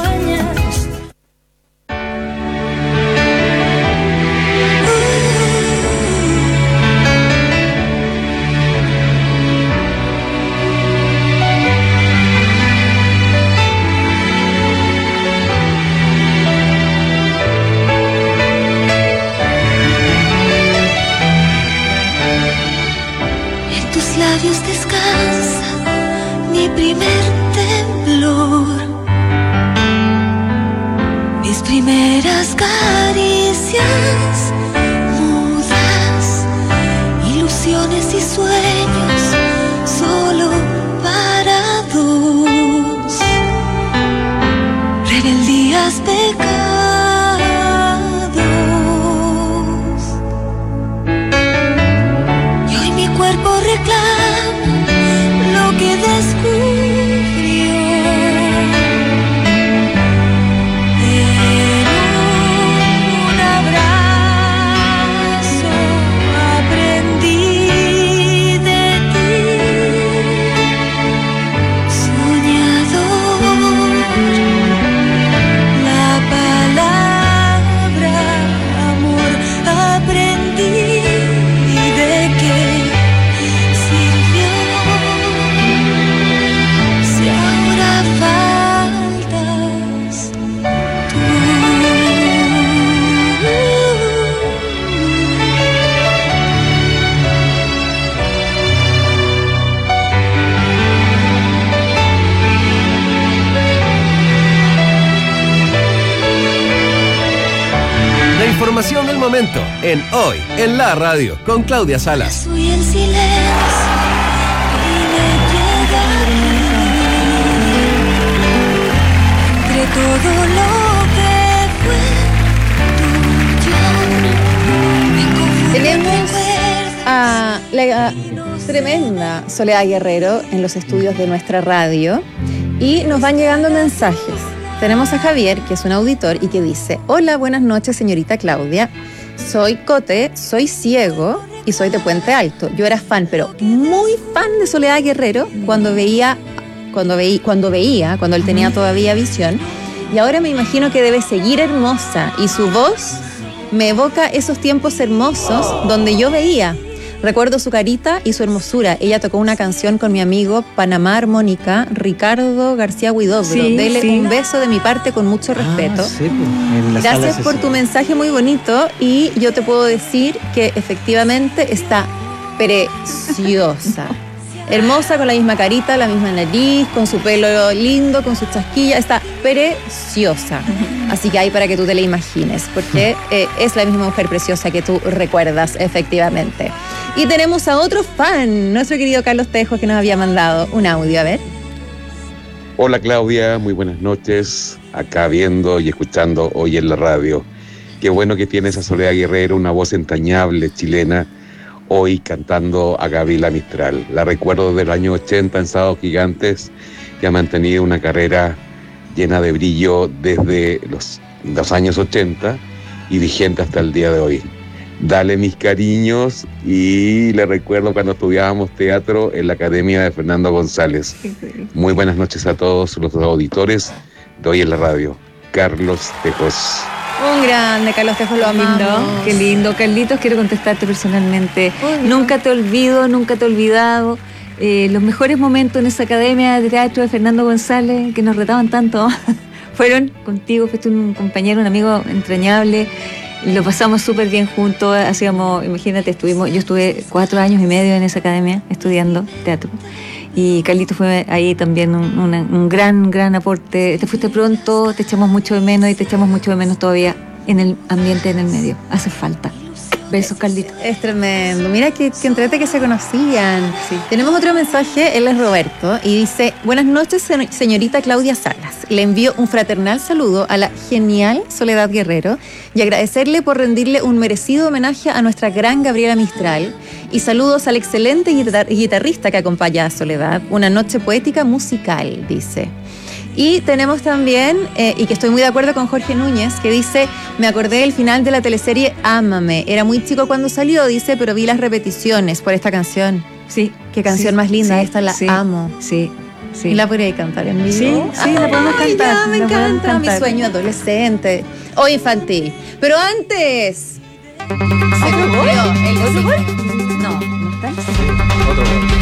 Información del momento en Hoy en la Radio con Claudia Salas. Soy el silencio y me llega entre todo lo que fue tuyo. Tenemos a la tremenda Soledad Guerrero en los estudios de nuestra radio y nos van llegando mensajes. Tenemos a Javier, que es un auditor y que dice: hola, buenas noches, señorita Claudia. Soy Cote, soy ciego y soy de Puente Alto. Yo era fan, pero muy fan de Soledad Guerrero cuando veía, cuando veía, cuando veía, cuando él tenía todavía visión. Y ahora me imagino que debe seguir hermosa y su voz me evoca esos tiempos hermosos donde yo veía. Recuerdo su carita y su hermosura. Ella tocó una canción con mi amigo Panamá Armónica, Ricardo García Huidobro. Sí, Dele sí. un beso de mi parte con mucho respeto. Ah, sí, pues, en la Gracias sala por ese- tu mensaje muy bonito y yo te puedo decir que efectivamente está preciosa. Hermosa, con la misma carita, la misma nariz, con su pelo lindo, con sus chasquillas, está preciosa. Así que ahí para que tú te la imagines, porque eh, es la misma mujer preciosa que tú recuerdas, efectivamente. Y tenemos a otro fan, nuestro querido Carlos Tejo, que nos había mandado un audio, a ver. Hola Claudia, muy buenas noches, acá viendo y escuchando Hoy en la Radio. Qué bueno que tienes a Soledad Guerrero, una voz entrañable chilena, hoy cantando a Gabriela Mistral. La recuerdo del año ochenta en Sábados Gigantes, que ha mantenido una carrera llena de brillo desde los, los años ochenta y vigente hasta el día de hoy. Dale mis cariños, y le recuerdo cuando estudiábamos teatro en la Academia de Fernando González. Muy buenas noches a todos los auditores de Hoy en la Radio. Carlos Tejos. Un grande, Carlos Tejo, lo Qué lindo, amamos. qué lindo. Carlitos, quiero contestarte personalmente. Nunca te olvido, nunca te he olvidado. Eh, los mejores momentos en esa academia de teatro de Fernando González, que nos retaban tanto, fueron contigo. Fuiste un compañero, un amigo entrañable. Lo pasamos súper bien juntos. Hacíamos, imagínate, estuvimos, yo estuve cuatro años y medio en esa academia estudiando teatro. Y Carlitos fue ahí también un, una- un gran, gran aporte. Te fuiste pronto, te echamos mucho de menos y te echamos mucho de menos todavía en el ambiente en el medio. Hace falta. Besos, Carlito. Es tremendo. Mira que, que entrete que se conocían. Sí. Tenemos otro mensaje, él es Roberto, y dice: buenas noches, señorita Claudia Salas. Le envío un fraternal saludo a la genial Soledad Guerrero y agradecerle por rendirle un merecido homenaje a nuestra gran Gabriela Mistral. Y saludos al excelente guitar- guitarrista que acompaña a Soledad. Una noche poética musical, dice. Y tenemos también, eh, y que estoy muy de acuerdo con Jorge Núñez, que dice: me acordé del final de la teleserie Ámame. Era muy chico cuando salió, dice, pero vi las repeticiones por esta canción. Sí. Qué canción sí, más linda, sí, esta la sí, amo. Sí, sí. ¿Y la podría cantar en vivo? Sí, sí, Ay, la podemos cantar. Ya, me la podemos encanta, cantar. mi sueño adolescente o infantil. Pero antes... ¿Se cumplió el ¿Otro gol? No, no está. Otro gol.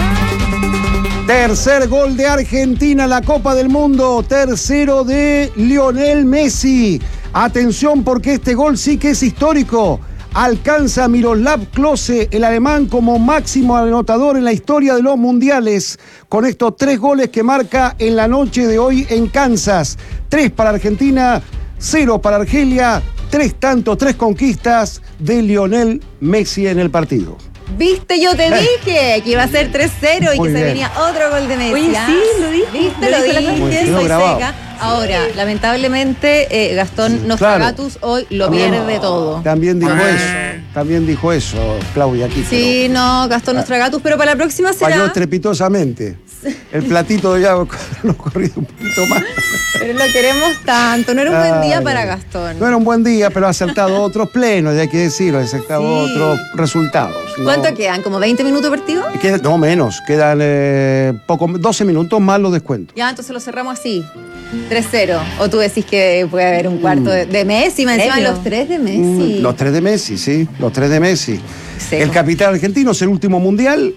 Tercer gol de Argentina en la Copa del Mundo. Tercero de Lionel Messi. Atención porque este gol sí que es histórico. Alcanza a Miroslav Klose, el alemán, como máximo anotador en la historia de los mundiales, con estos tres goles que marca en la noche de hoy en Kansas. Tres para Argentina, cero para Argelia, tres tantos, tres conquistas de Lionel Messi en el partido. ¿Viste? Yo te dije que iba a ser tres cero y Muy que bien. se venía otro gol de Messi. Oye, ¿Ah? sí, lo dije. ¿Viste? Lo Lo dijo la dije, Connie. soy grabado. seca. Ahora, lamentablemente, eh, Gastón Nostragatus hoy lo También- pierde todo. También dijo Ah. eso. También dijo eso, Claudia, aquí. Sí, no, Gastón Nostragatus, pero para la próxima Falló será... estrepitosamente. El platito ya lo corrido un poquito más. Pero lo queremos tanto. No era un buen día Ay, para Gastón. No era un buen día, pero ha acertado otros plenos, y hay que decirlo, ha acertado Sí. otros resultados. ¿no? ¿Cuánto quedan? ¿Como veinte minutos partido? Queda- no, menos. Quedan eh, poco, doce minutos más los descuentos. Ya, entonces lo cerramos así. tres cero. O tú decís que puede haber un cuarto de, de Messi, me encima ¿Serio? los tres de Messi. Mm, Los tres de Messi, sí, los tres de Messi. Seco. El capitán argentino es el último mundial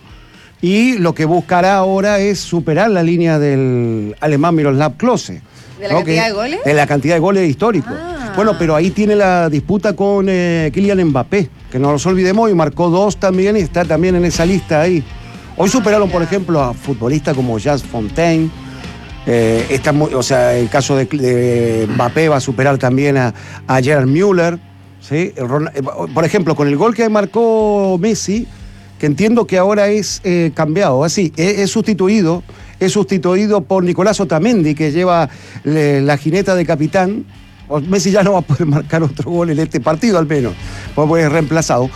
y lo que buscará ahora es superar la línea del alemán Miroslav Klose. ¿De la ¿no? cantidad Que- de goles? De la cantidad de goles históricos. Ah. Bueno, pero ahí tiene la disputa con eh, Kylian Mbappé, que no nos olvidemos, y marcó dos también y está también en esa lista ahí. Hoy superaron, por ejemplo, a futbolistas como Jazz Fontaine. Eh, está muy- o sea, el caso de, de Mbappé va a superar también a, a Gerard Müller. ¿sí? El Ron- eh, por ejemplo, con el gol que marcó Messi, que entiendo que ahora es eh, cambiado, así, es, es sustituido, es sustituido por Nicolás Otamendi, que lleva le- la jineta de capitán. O Messi ya no va a poder marcar otro gol en este partido, al menos, porque es reemplazado.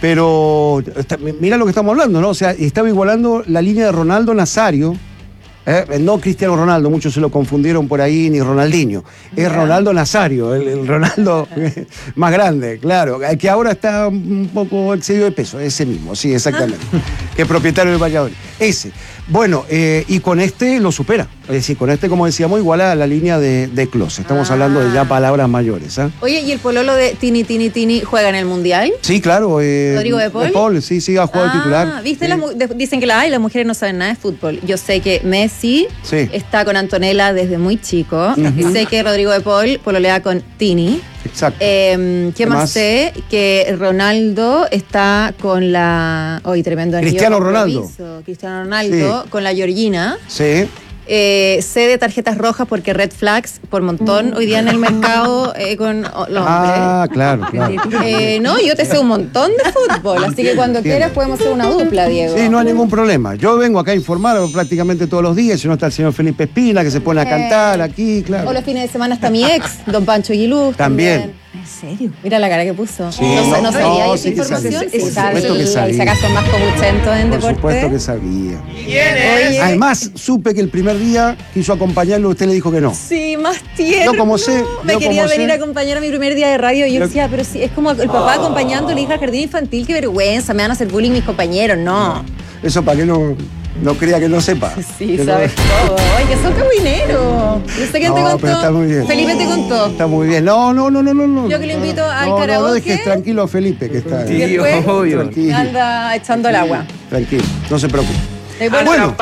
Pero está- mira lo que estamos hablando, ¿no? O sea, estaba igualando la línea de Ronaldo Nazario. Eh, no Cristiano Ronaldo, muchos se lo confundieron por ahí, ni Ronaldinho. Es Ronaldo Nazario, el, el Ronaldo más grande, claro, que ahora está un poco excedido de peso, ese mismo, sí, exactamente, que es propietario del Valladolid. Ese. Bueno, eh, y con este lo supera, es decir, con este, como decíamos, iguala la línea de, de Klose. Estamos hablando de ya palabras mayores. ¿ah? Oye, ¿y el pololo de Tini Tini Tini juega en el Mundial? Sí, claro. Eh, ¿Rodrigo de Paul? sí, sí, ha jugado Ah, titular. ¿viste? Sí. Las mu- de- dicen que la, ay, las mujeres no saben nada de fútbol. Yo sé que Messi Sí. está con Antonella desde muy chico. Ujú. Sé que Rodrigo de Paul pololea con Tini. Exacto. Eh, ¿Qué ¿Qué más más? sé? Que Ronaldo está con la... Hoy tremendo anillo Cristiano de Ronaldo. compromiso. Cristiano Ronaldo con la Georgina. Sí. Eh, sé de tarjetas rojas porque red flags por montón hoy día en el mercado eh, con oh, los Ah, claro, claro. hombres. Eh, no, yo te sé un montón de fútbol, así que cuando Entiendo. quieras podemos hacer una dupla, Diego. Sí, no hay ningún problema. Yo vengo acá a informar prácticamente todos los días. Si no está el señor Felipe Espina, que se pone a cantar aquí, claro. O los fines de semana está mi ex, don Pancho Guiluz. También. ¿En serio? Mira la cara que puso. Sí, no, no, no sabía no, esa sí que información. sabía. Sí, Por sabe. supuesto que sabía. Si acaso más comuchento en Por deporte. supuesto que sabía. Oye, Además, supe que el primer día quiso acompañarlo, usted le dijo que no. sí, más tierno. Yo como sé, Me yo quería como venir sé. a acompañar a mi primer día de radio y yo Yo- decía, pero sí, es como el papá acompañando a la hija al jardín infantil, qué vergüenza, me van a hacer bullying mis compañeros, no. Eso para que no, no crea que no sepa. Sí, Que no- sabes todo. Ay, que son cabineros. Yo sé quién te No, contó. pero está muy bien. Felipe te contó. Está muy bien. No, no, no, no, no. no. Yo que le invito al no, No, no karaoke. dejes tranquilo a Felipe, que está. Y después Tranquilo. anda echando el agua. Tranquilo, no se preocupe. Eh, bueno, Bueno,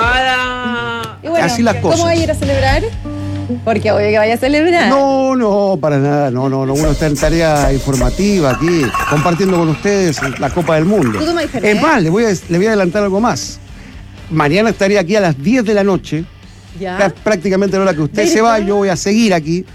y bueno, así las ¿cómo cosas. va a ir a celebrar? Porque obvio que vaya a celebrar. No, no, para nada, no, no, no. Uno está en tarea informativa aquí, compartiendo con ustedes la Copa del Mundo. ¿Tú tomas diferente? Es más, le voy, a, le voy a adelantar algo más. Mañana estaré aquí a las diez de la noche, Ya. que es prácticamente la hora que usted Pero- se va, yo voy a seguir aquí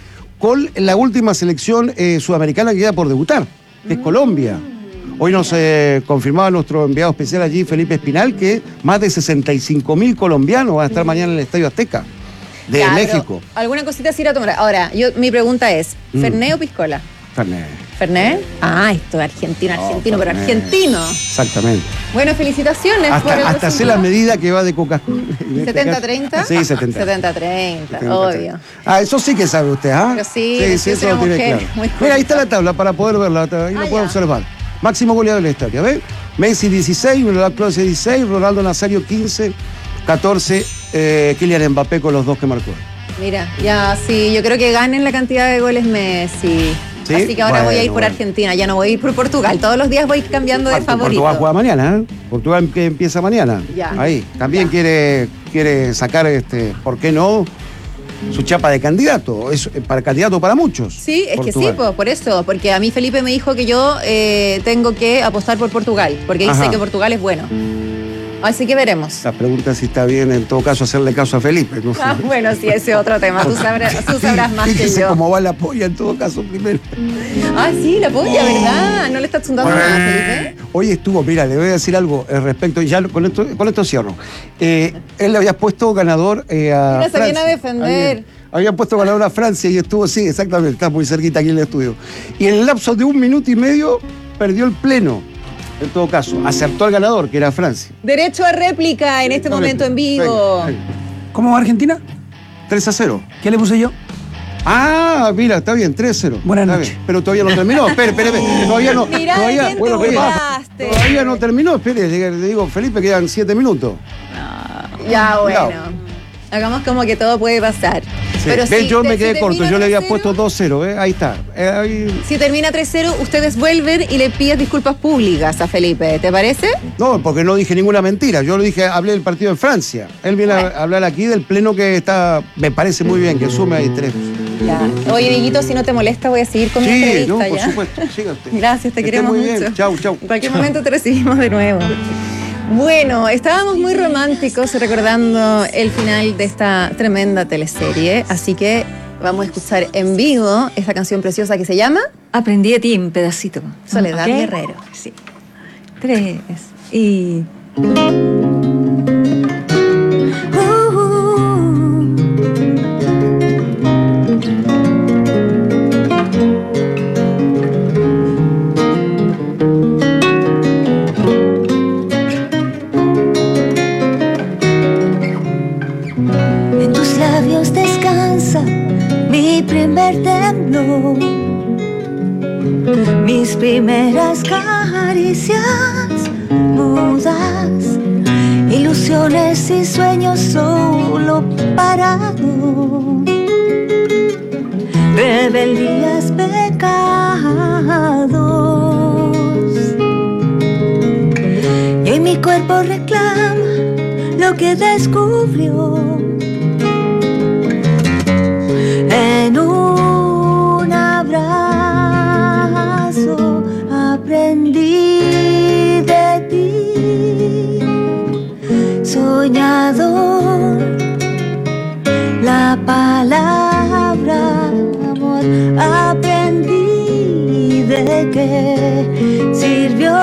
con la última selección eh, sudamericana que queda por debutar, que es Colombia. Hoy nos eh, confirmaba nuestro enviado especial allí, Felipe Espinal, que más de sesenta y cinco mil colombianos van a estar mañana en el Estadio Azteca de Ya, pero México. Alguna cosita sí ir a tomar. Ahora, yo, mi pregunta es, Mm. ¿Fernet o piscola? Fernet. ¿Fernet? Ah, esto es argentino, argentino, pero Fernet. argentino. Exactamente. Bueno, felicitaciones por Hasta, el hasta sé resultado. la medida que va de Coca-Cola. en este ¿setenta caso. treinta? Sí, setenta. setenta treinta, obvio. Ah, eso sí que sabe usted, ¿ah? Pero sí, sí, sí, sí, eso soy lo una tiene mujer claro. muy Mira, ahí está la tabla para poder verla, ahí Ah, lo puede ya. observar. Máximo goleador de la historia, ¿ves? Messi dieciséis, Ronaldo Klose dieciséis, Ronaldo Nazario quince, catorce, eh, Kylian Mbappé con los dos que marcó. Mira, ya sí, yo creo que ganen la cantidad de goles Messi. ¿Sí? Así que ahora Bueno, voy a ir por bueno. Argentina, ya no voy a ir por Portugal. Todos los días voy cambiando de favorito. Portugal juega mañana, ¿eh? Portugal que empieza mañana. Ya. Ahí. También quiere, quiere sacar, este, ¿por qué no? Su chapa de candidato. Es eh, para candidato para muchos. Sí, es que sí, Portugal. po, por eso, porque a mí Felipe me dijo que yo eh, tengo que apostar por Portugal, porque dice Ajá. que Portugal es bueno. Así que veremos. La pregunta es si está bien, en todo caso, hacerle caso a Felipe. No sé. Ah, bueno, sí, ese es otro tema. Tú sabrás, tú sabrás más que Fíjese yo. cómo va la polla en todo caso primero. Ah, sí, la polla, ¿verdad? ¿No le estás chuntando nada, Felipe? Hoy estuvo, mira, le voy a decir algo eh, respecto, y ya lo- con esto, con esto cierro. Eh, él le había puesto ganador eh, a Mira, se viene Francia. a defender. Había, había puesto ganador a Francia y estuvo, sí, exactamente, está muy cerquita aquí en el estudio. Y en el lapso de un minuto y medio perdió el pleno, en todo caso. Acertó al ganador, que era Francia. Derecho a réplica en este momento en vivo. ¿Cómo va Argentina? tres a cero. ¿Qué le puse yo? Ah, mira, está bien, tres a cero. Buenas noches. Pero todavía no terminó. Espere, espere, espere. Todavía no. Mirá todavía, quién bueno, tú ¿qué pasa? hablaste. Todavía no terminó. Espere, le, le digo, Felipe, quedan siete minutos. Ya, Cuidado. bueno. Hagamos como que todo puede pasar. Sí. Pero Ve, si yo te- me si quedé corto, termina yo le había tres cero, puesto dos cero, ¿eh? Ahí está. Eh, ahí- Si termina tres cero, ustedes vuelven y le piden disculpas públicas a Felipe. ¿Te parece? No, porque no dije ninguna mentira. Yo le dije, hablé del partido en Francia. Él viene a hablar aquí del pleno que está, me parece muy bien, que sume ahí tres. Ya. Oye, Dieguito, si no te molesta, voy a seguir con mi Sí, entrevista no, por ya. supuesto. Siga usted. Gracias, te Que esté queremos muy bien. mucho. Chau, chau. En cualquier momento te recibimos de nuevo. Bueno, estábamos muy románticos recordando el final de esta tremenda teleserie, así que vamos a escuchar en vivo esta canción preciosa que se llama Aprendí de ti un pedacito. Soledad ¿Ok? Guerrero. Sí. Tres. Y. En tus labios descansa mi primer temblor, mis primeras caricias mudas, ilusiones y sueños solo parados, rebeldías, pecados. Y hoy mi cuerpo reclama lo que descubrió en un abrazo. Aprendí de ti, soñador, la palabra amor. Aprendí de qué sirvió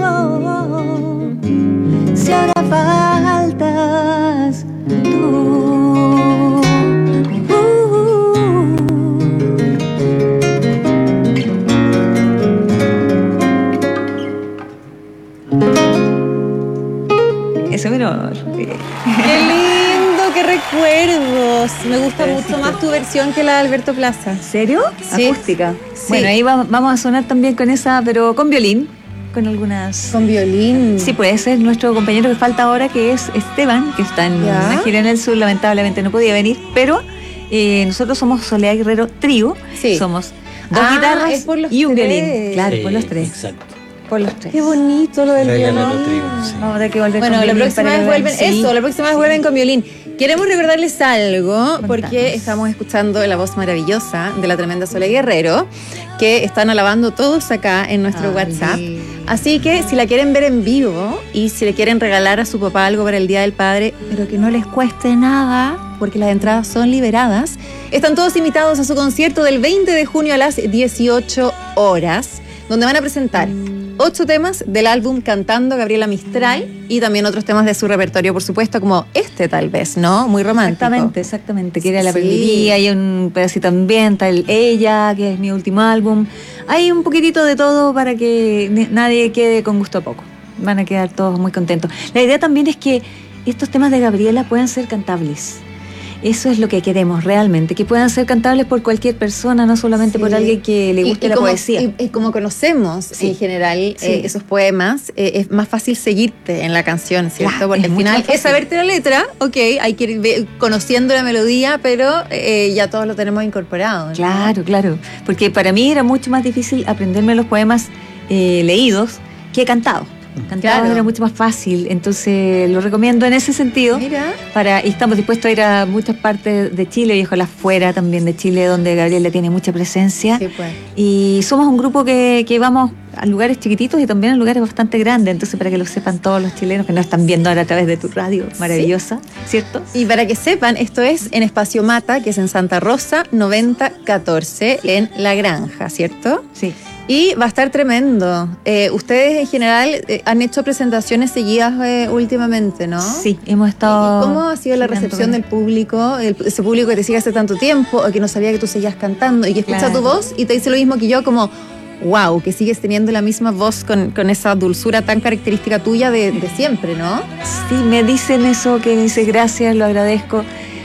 si ahora faltas tú. Eso menor. ¡Qué lindo! ¡Qué recuerdos! Me gusta mucho más tu versión que la de Alberto Plaza. ¿En serio? Sí. Acústica. Sí. Bueno, ahí va- vamos a sonar también con esa, pero con violín. Con algunas. ¿Con violín? Sí, puede ser nuestro compañero que falta ahora, que es Esteban, que está en Ya. una gira en el sur, lamentablemente no podía venir, pero eh, nosotros somos Soledad Guerrero Trío. Sí. Somos dos Ah, guitarras es por los y un tres. violín. Claro, Sí, por los tres. Exacto. Por los tres. Qué bonito lo del Soledad violín. Guerrero Trío, sí. Vamos a tener que volver Bueno, con la violín próxima para vez que vean. vuelven, Sí. eso, la próxima vez Sí. vuelven con violín. Queremos recordarles algo, porque Contamos. estamos escuchando la voz maravillosa de la tremenda Soledad Guerrero, que están alabando todos acá en nuestro Ay, WhatsApp. sí. Así que si la quieren ver en vivo y si le quieren regalar a su papá algo para el Día del Padre, pero que no les cueste nada, porque las entradas son liberadas. Están todos invitados a su concierto del veinte de junio a las dieciocho horas, donde van a presentar ocho temas del álbum Cantando Gabriela Mistral y también otros temas de su repertorio, por supuesto, como este tal vez, ¿no? Muy romántico. Exactamente, exactamente. Que era La Sí. Perdería, hay un pedacito ambiental, Ella, que es mi último álbum. Hay un poquitito de todo para que ni- nadie quede con gusto a poco. Van a quedar todos muy contentos. La idea también es que estos temas de Gabriela puedan ser cantables. Eso es lo que queremos realmente, que puedan ser cantables por cualquier persona, no solamente Sí. por alguien que le guste Y- y la como, poesía. Y, y como conocemos Sí. en general Sí. eh, esos poemas, eh, es más fácil seguirte en la canción, ¿cierto? Claro, Porque es al mucho final más fácil. es saberte la letra, ok, hay que ir ve- conociendo la melodía, pero eh, ya todos lo tenemos incorporado, ¿no? Claro, claro. Porque para mí era mucho más difícil aprenderme los poemas eh, leídos que cantados. Cantados Claro. era mucho más fácil, entonces lo recomiendo en ese sentido. Mira. Para, y estamos dispuestos a ir a muchas partes de Chile y ojalá fuera también de Chile, donde Gabriela tiene mucha presencia. Sí, pues. Y somos un grupo que, que vamos a lugares chiquititos y también a lugares bastante grandes, entonces para que lo sepan todos los chilenos que nos están viendo ahora a través de tu radio maravillosa, ¿cierto? Y para que sepan, esto es en Espacio Mata, que es en Santa Rosa, noventa catorce, en La Granja, ¿cierto? Sí. Y va a estar tremendo. Eh, ustedes en general eh, han hecho presentaciones seguidas eh, últimamente, ¿no? Sí, hemos estado... ¿Y cómo ha sido la recepción del público? El- ese público que te sigue hace tanto tiempo, o que no sabía que tú seguías cantando y que escucha Claro. tu voz y te dice lo mismo que yo, como, wow, que sigues teniendo la misma voz con, con esa dulzura tan característica tuya de, de siempre, ¿no? Sí, me dicen eso, que dice gracias, lo agradezco.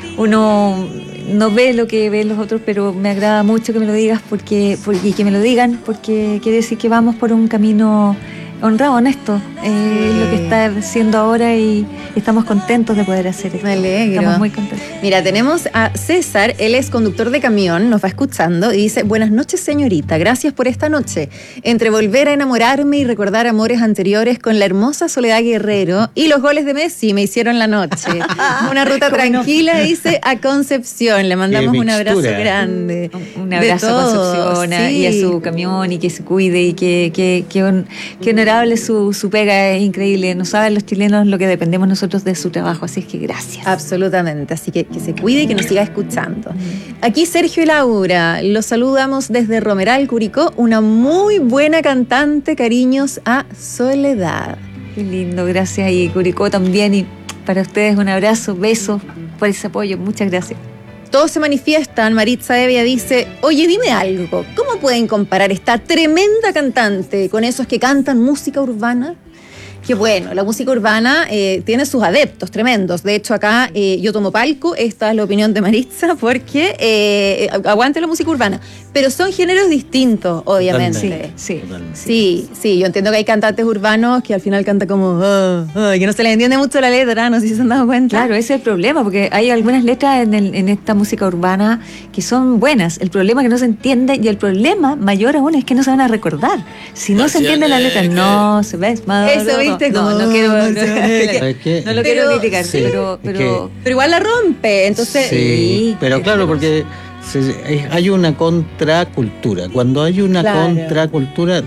Uno no ve lo que ven los otros, pero me agrada mucho que me lo digas porque, porque y que me lo digan, porque quiere decir que vamos por un camino honrado, honesto. Eh, es lo que está haciendo ahora y estamos contentos de poder hacer esto. Me alegro. Estamos muy contentos. Mira, tenemos a César, él es conductor de camión, nos va escuchando y dice, buenas noches señorita, gracias por esta noche. Entre volver a enamorarme y recordar amores anteriores con la hermosa Soledad Guerrero y los goles de Messi me hicieron la noche. Una ruta ¿Cómo no? tranquila, dice, a Concepción. Le mandamos Qué un abrazo mixtura. grande. Un De abrazo a todos, Concepción a- sí. y a su camión y que se cuide y que, que, que, hon- que honorable su, su pega, es increíble. No saben los chilenos lo que dependemos nosotros de su trabajo, así es que gracias. Absolutamente, así que que se cuide y que nos siga escuchando. Aquí Sergio y Laura, los saludamos desde Romeral, Curicó, una muy buena cantante, cariños a Soledad. Qué lindo, gracias. Y Curicó también. Y para ustedes un abrazo, besos por ese apoyo. Muchas gracias. Todos se manifiestan. Maritza Evia dice, oye, dime algo, ¿cómo pueden comparar esta tremenda cantante con esos que cantan música urbana? Que bueno, la música urbana eh, tiene sus adeptos tremendos. De hecho, acá eh, yo tomo palco, esta es la opinión de Maritza, porque eh, aguante la música urbana. Pero son géneros distintos, obviamente. Sí, Sí, sí, yo entiendo que hay cantantes urbanos que al final cantan como, ah, ah, que no se les entiende mucho la letra, no sé si se han dado cuenta. Claro, ese es el problema, porque hay algunas letras en, el- en esta música urbana que son buenas. El problema es que no se entiende y el problema mayor aún es que no se van a recordar. Si no se entiende la letra, no se ve. Eso, ¿viste? No, Como, no quiero, no, no sé. ¿Sabes qué? no lo Pero- quiero criticar, Sí, pero, es pero, que- Pero igual la rompe, entonces... Sí, pero claro, porque se- es- hay una contracultura. Cuando hay una Claro. contracultura,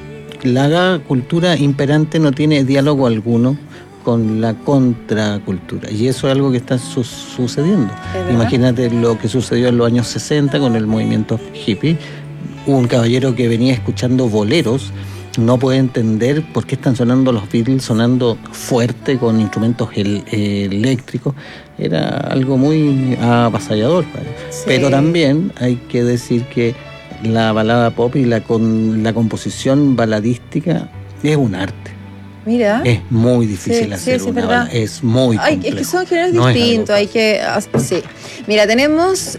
la cultura imperante no tiene diálogo alguno con la contracultura. Y eso es algo que está su- sucediendo. verdad. Imagínate lo que sucedió en los años sesenta con el movimiento hippie. Un caballero que venía escuchando boleros no puede entender por qué están sonando los Beatles sonando fuerte con instrumentos el- eléctricos. Era algo muy avasallador para él. Sí. Pero también hay que decir que la balada pop y la, con, la composición baladística es un arte. Mira. Es muy difícil Sí, hacer sí, sí, una verdad. balada. Es muy Ay, complejo. es que son géneros No es algo distintos, hay que... Sí. Mira, tenemos...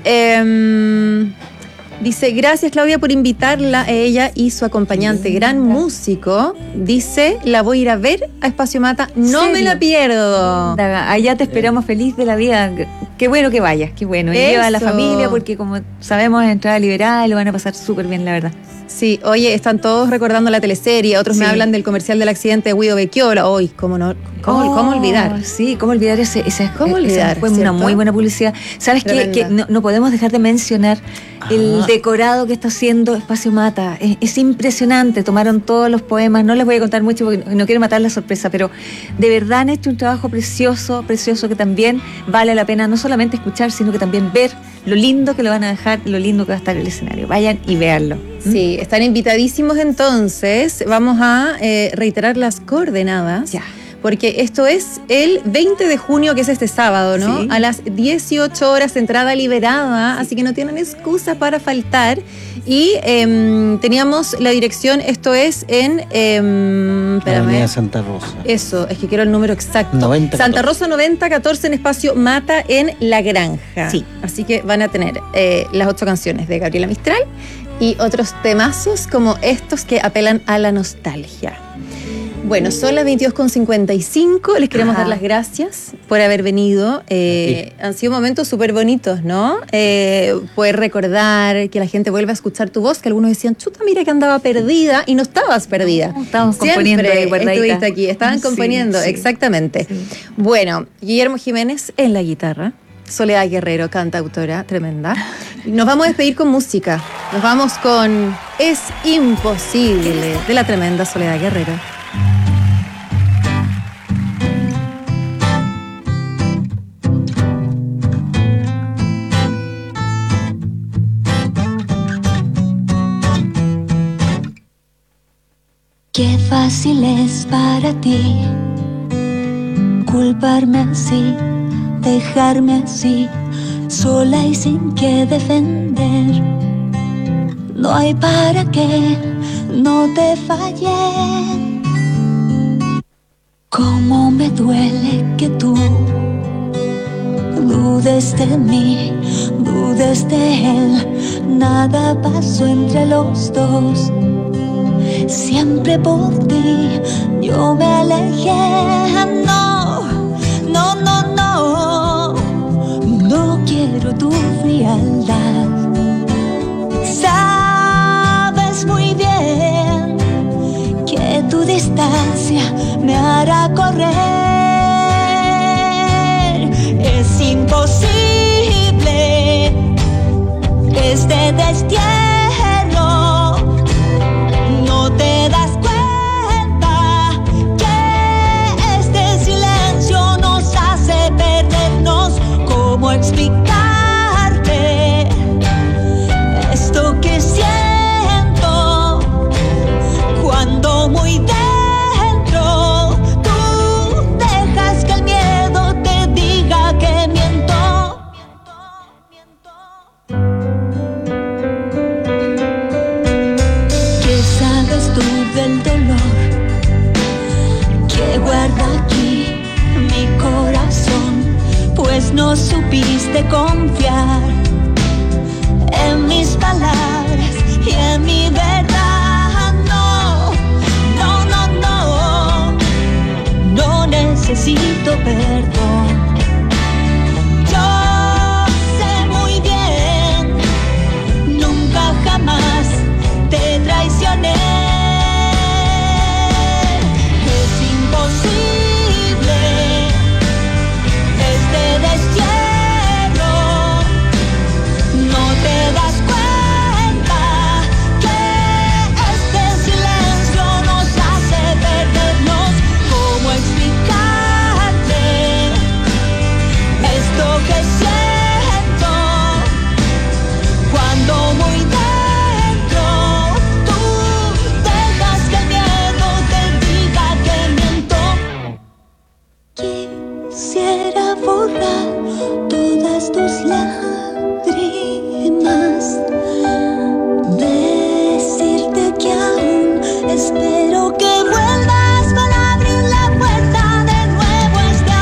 em, dice, gracias Claudia por invitarla a ella y su acompañante, gran músico. Dice, la voy a ir a ver a Espacio Mata, no ¿Serio? me la pierdo. Daga, allá te esperamos feliz de la vida. Qué bueno que vayas, qué bueno. Y Eso. lleva a la familia porque como sabemos es entrada liberada y lo van a pasar súper bien, la verdad. Sí, oye, están todos recordando la teleserie, otros me Sí. hablan del comercial del accidente de Guido Becchiola. Hoy, ¿cómo, no, cómo, Oh, cómo olvidar? Sí, cómo olvidar ese, ese ¿Cómo ese olvidar, fue una cierto? muy buena publicidad. ¿Sabes qué? Tremenda. Que no, no podemos dejar de mencionar el Ah. decorado que está haciendo Espacio Mata. Es, es impresionante. Tomaron todos los poemas. No les voy a contar mucho porque no, no quiero matar la sorpresa, pero de verdad han hecho un trabajo precioso, precioso que también vale la pena no solamente escuchar, sino que también ver lo lindo que lo van a dejar, lo lindo que va a estar el escenario. Vayan y véanlo. Sí, están invitadísimos entonces. Vamos a eh, reiterar las coordenadas. Ya. Porque esto es el veinte de junio, que es este sábado, ¿no? Sí. A las dieciocho horas, entrada liberada, sí. Así que no tienen excusa para faltar. Y eh, teníamos la dirección, esto es en... Eh, Avenida Santa Rosa. Eso, es que quiero el número exacto. noventa, Santa Rosa noventa catorce en espacio Mata en La Granja. Sí. Así que van a tener eh, las ocho canciones de Gabriela Mistral y otros temazos como estos que apelan a la nostalgia. Bueno, son las veintidós con cincuenta y cinco. Les queremos Ajá. dar las gracias por haber venido. Eh, han sido momentos súper bonitos, ¿no? Eh, poder recordar, que la gente vuelva a escuchar tu voz, que algunos decían, chuta, mira que andaba perdida, y no estabas perdida. No, estábamos componiendo ahí, Siempre guardadita. estuviste aquí, estaban Sí, componiendo, sí. exactamente. Sí. Bueno, Guillermo Jiménez en la guitarra. Soledad Guerrero, cantautora tremenda. Nos vamos a despedir con música. Nos vamos con Es Imposible, de la tremenda Soledad Guerrero. Qué fácil es para ti culparme así, dejarme así, sola y sin que defender. No hay para qué, no te fallé. Cómo me duele que tú dudes de mí, dudes de él. Nada pasó entre los dos. Siempre por ti yo me alejé. No, no, no, no, no quiero tu frialdad. Sabes muy bien que tu distancia me hará correr. Es imposible este destierro. No te das cuenta que este silencio nos hace perdernos. ¿Cómo explicarte esto que siento cuando muy dentro tú dejas que el miedo te diga que miento? ¿Qué sabes tú del dolor que guarda aquí mi corazón? Pues no supiste confiar en mis palabras y en mi verdad. No, no, no, no, no necesito perdón. Yo sé muy bien, nunca jamás te traicioné. Es imposible este destierro. No te das cuenta que este silencio nos hace perdernos. ¿Cómo explicarte esto que siento cuando muy dentro tú dejas que el miedo te diga que miento? Quisiera borrar todas tus lágrimas, decirte que aún espero que vuelvas para abrir la puerta de nuevo a este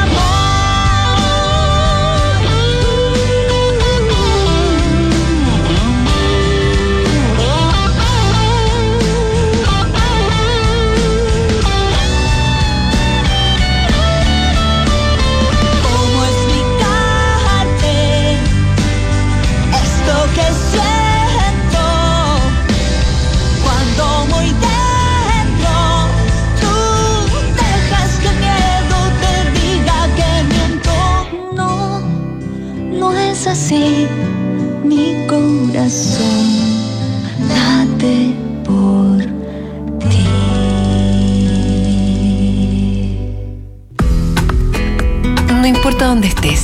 ¿Cómo explicarte esto que siento cuando muy dentro tú dejas que el miedo te diga que miento? No, no es así. Mi corazón late por ti. No importa dónde estés,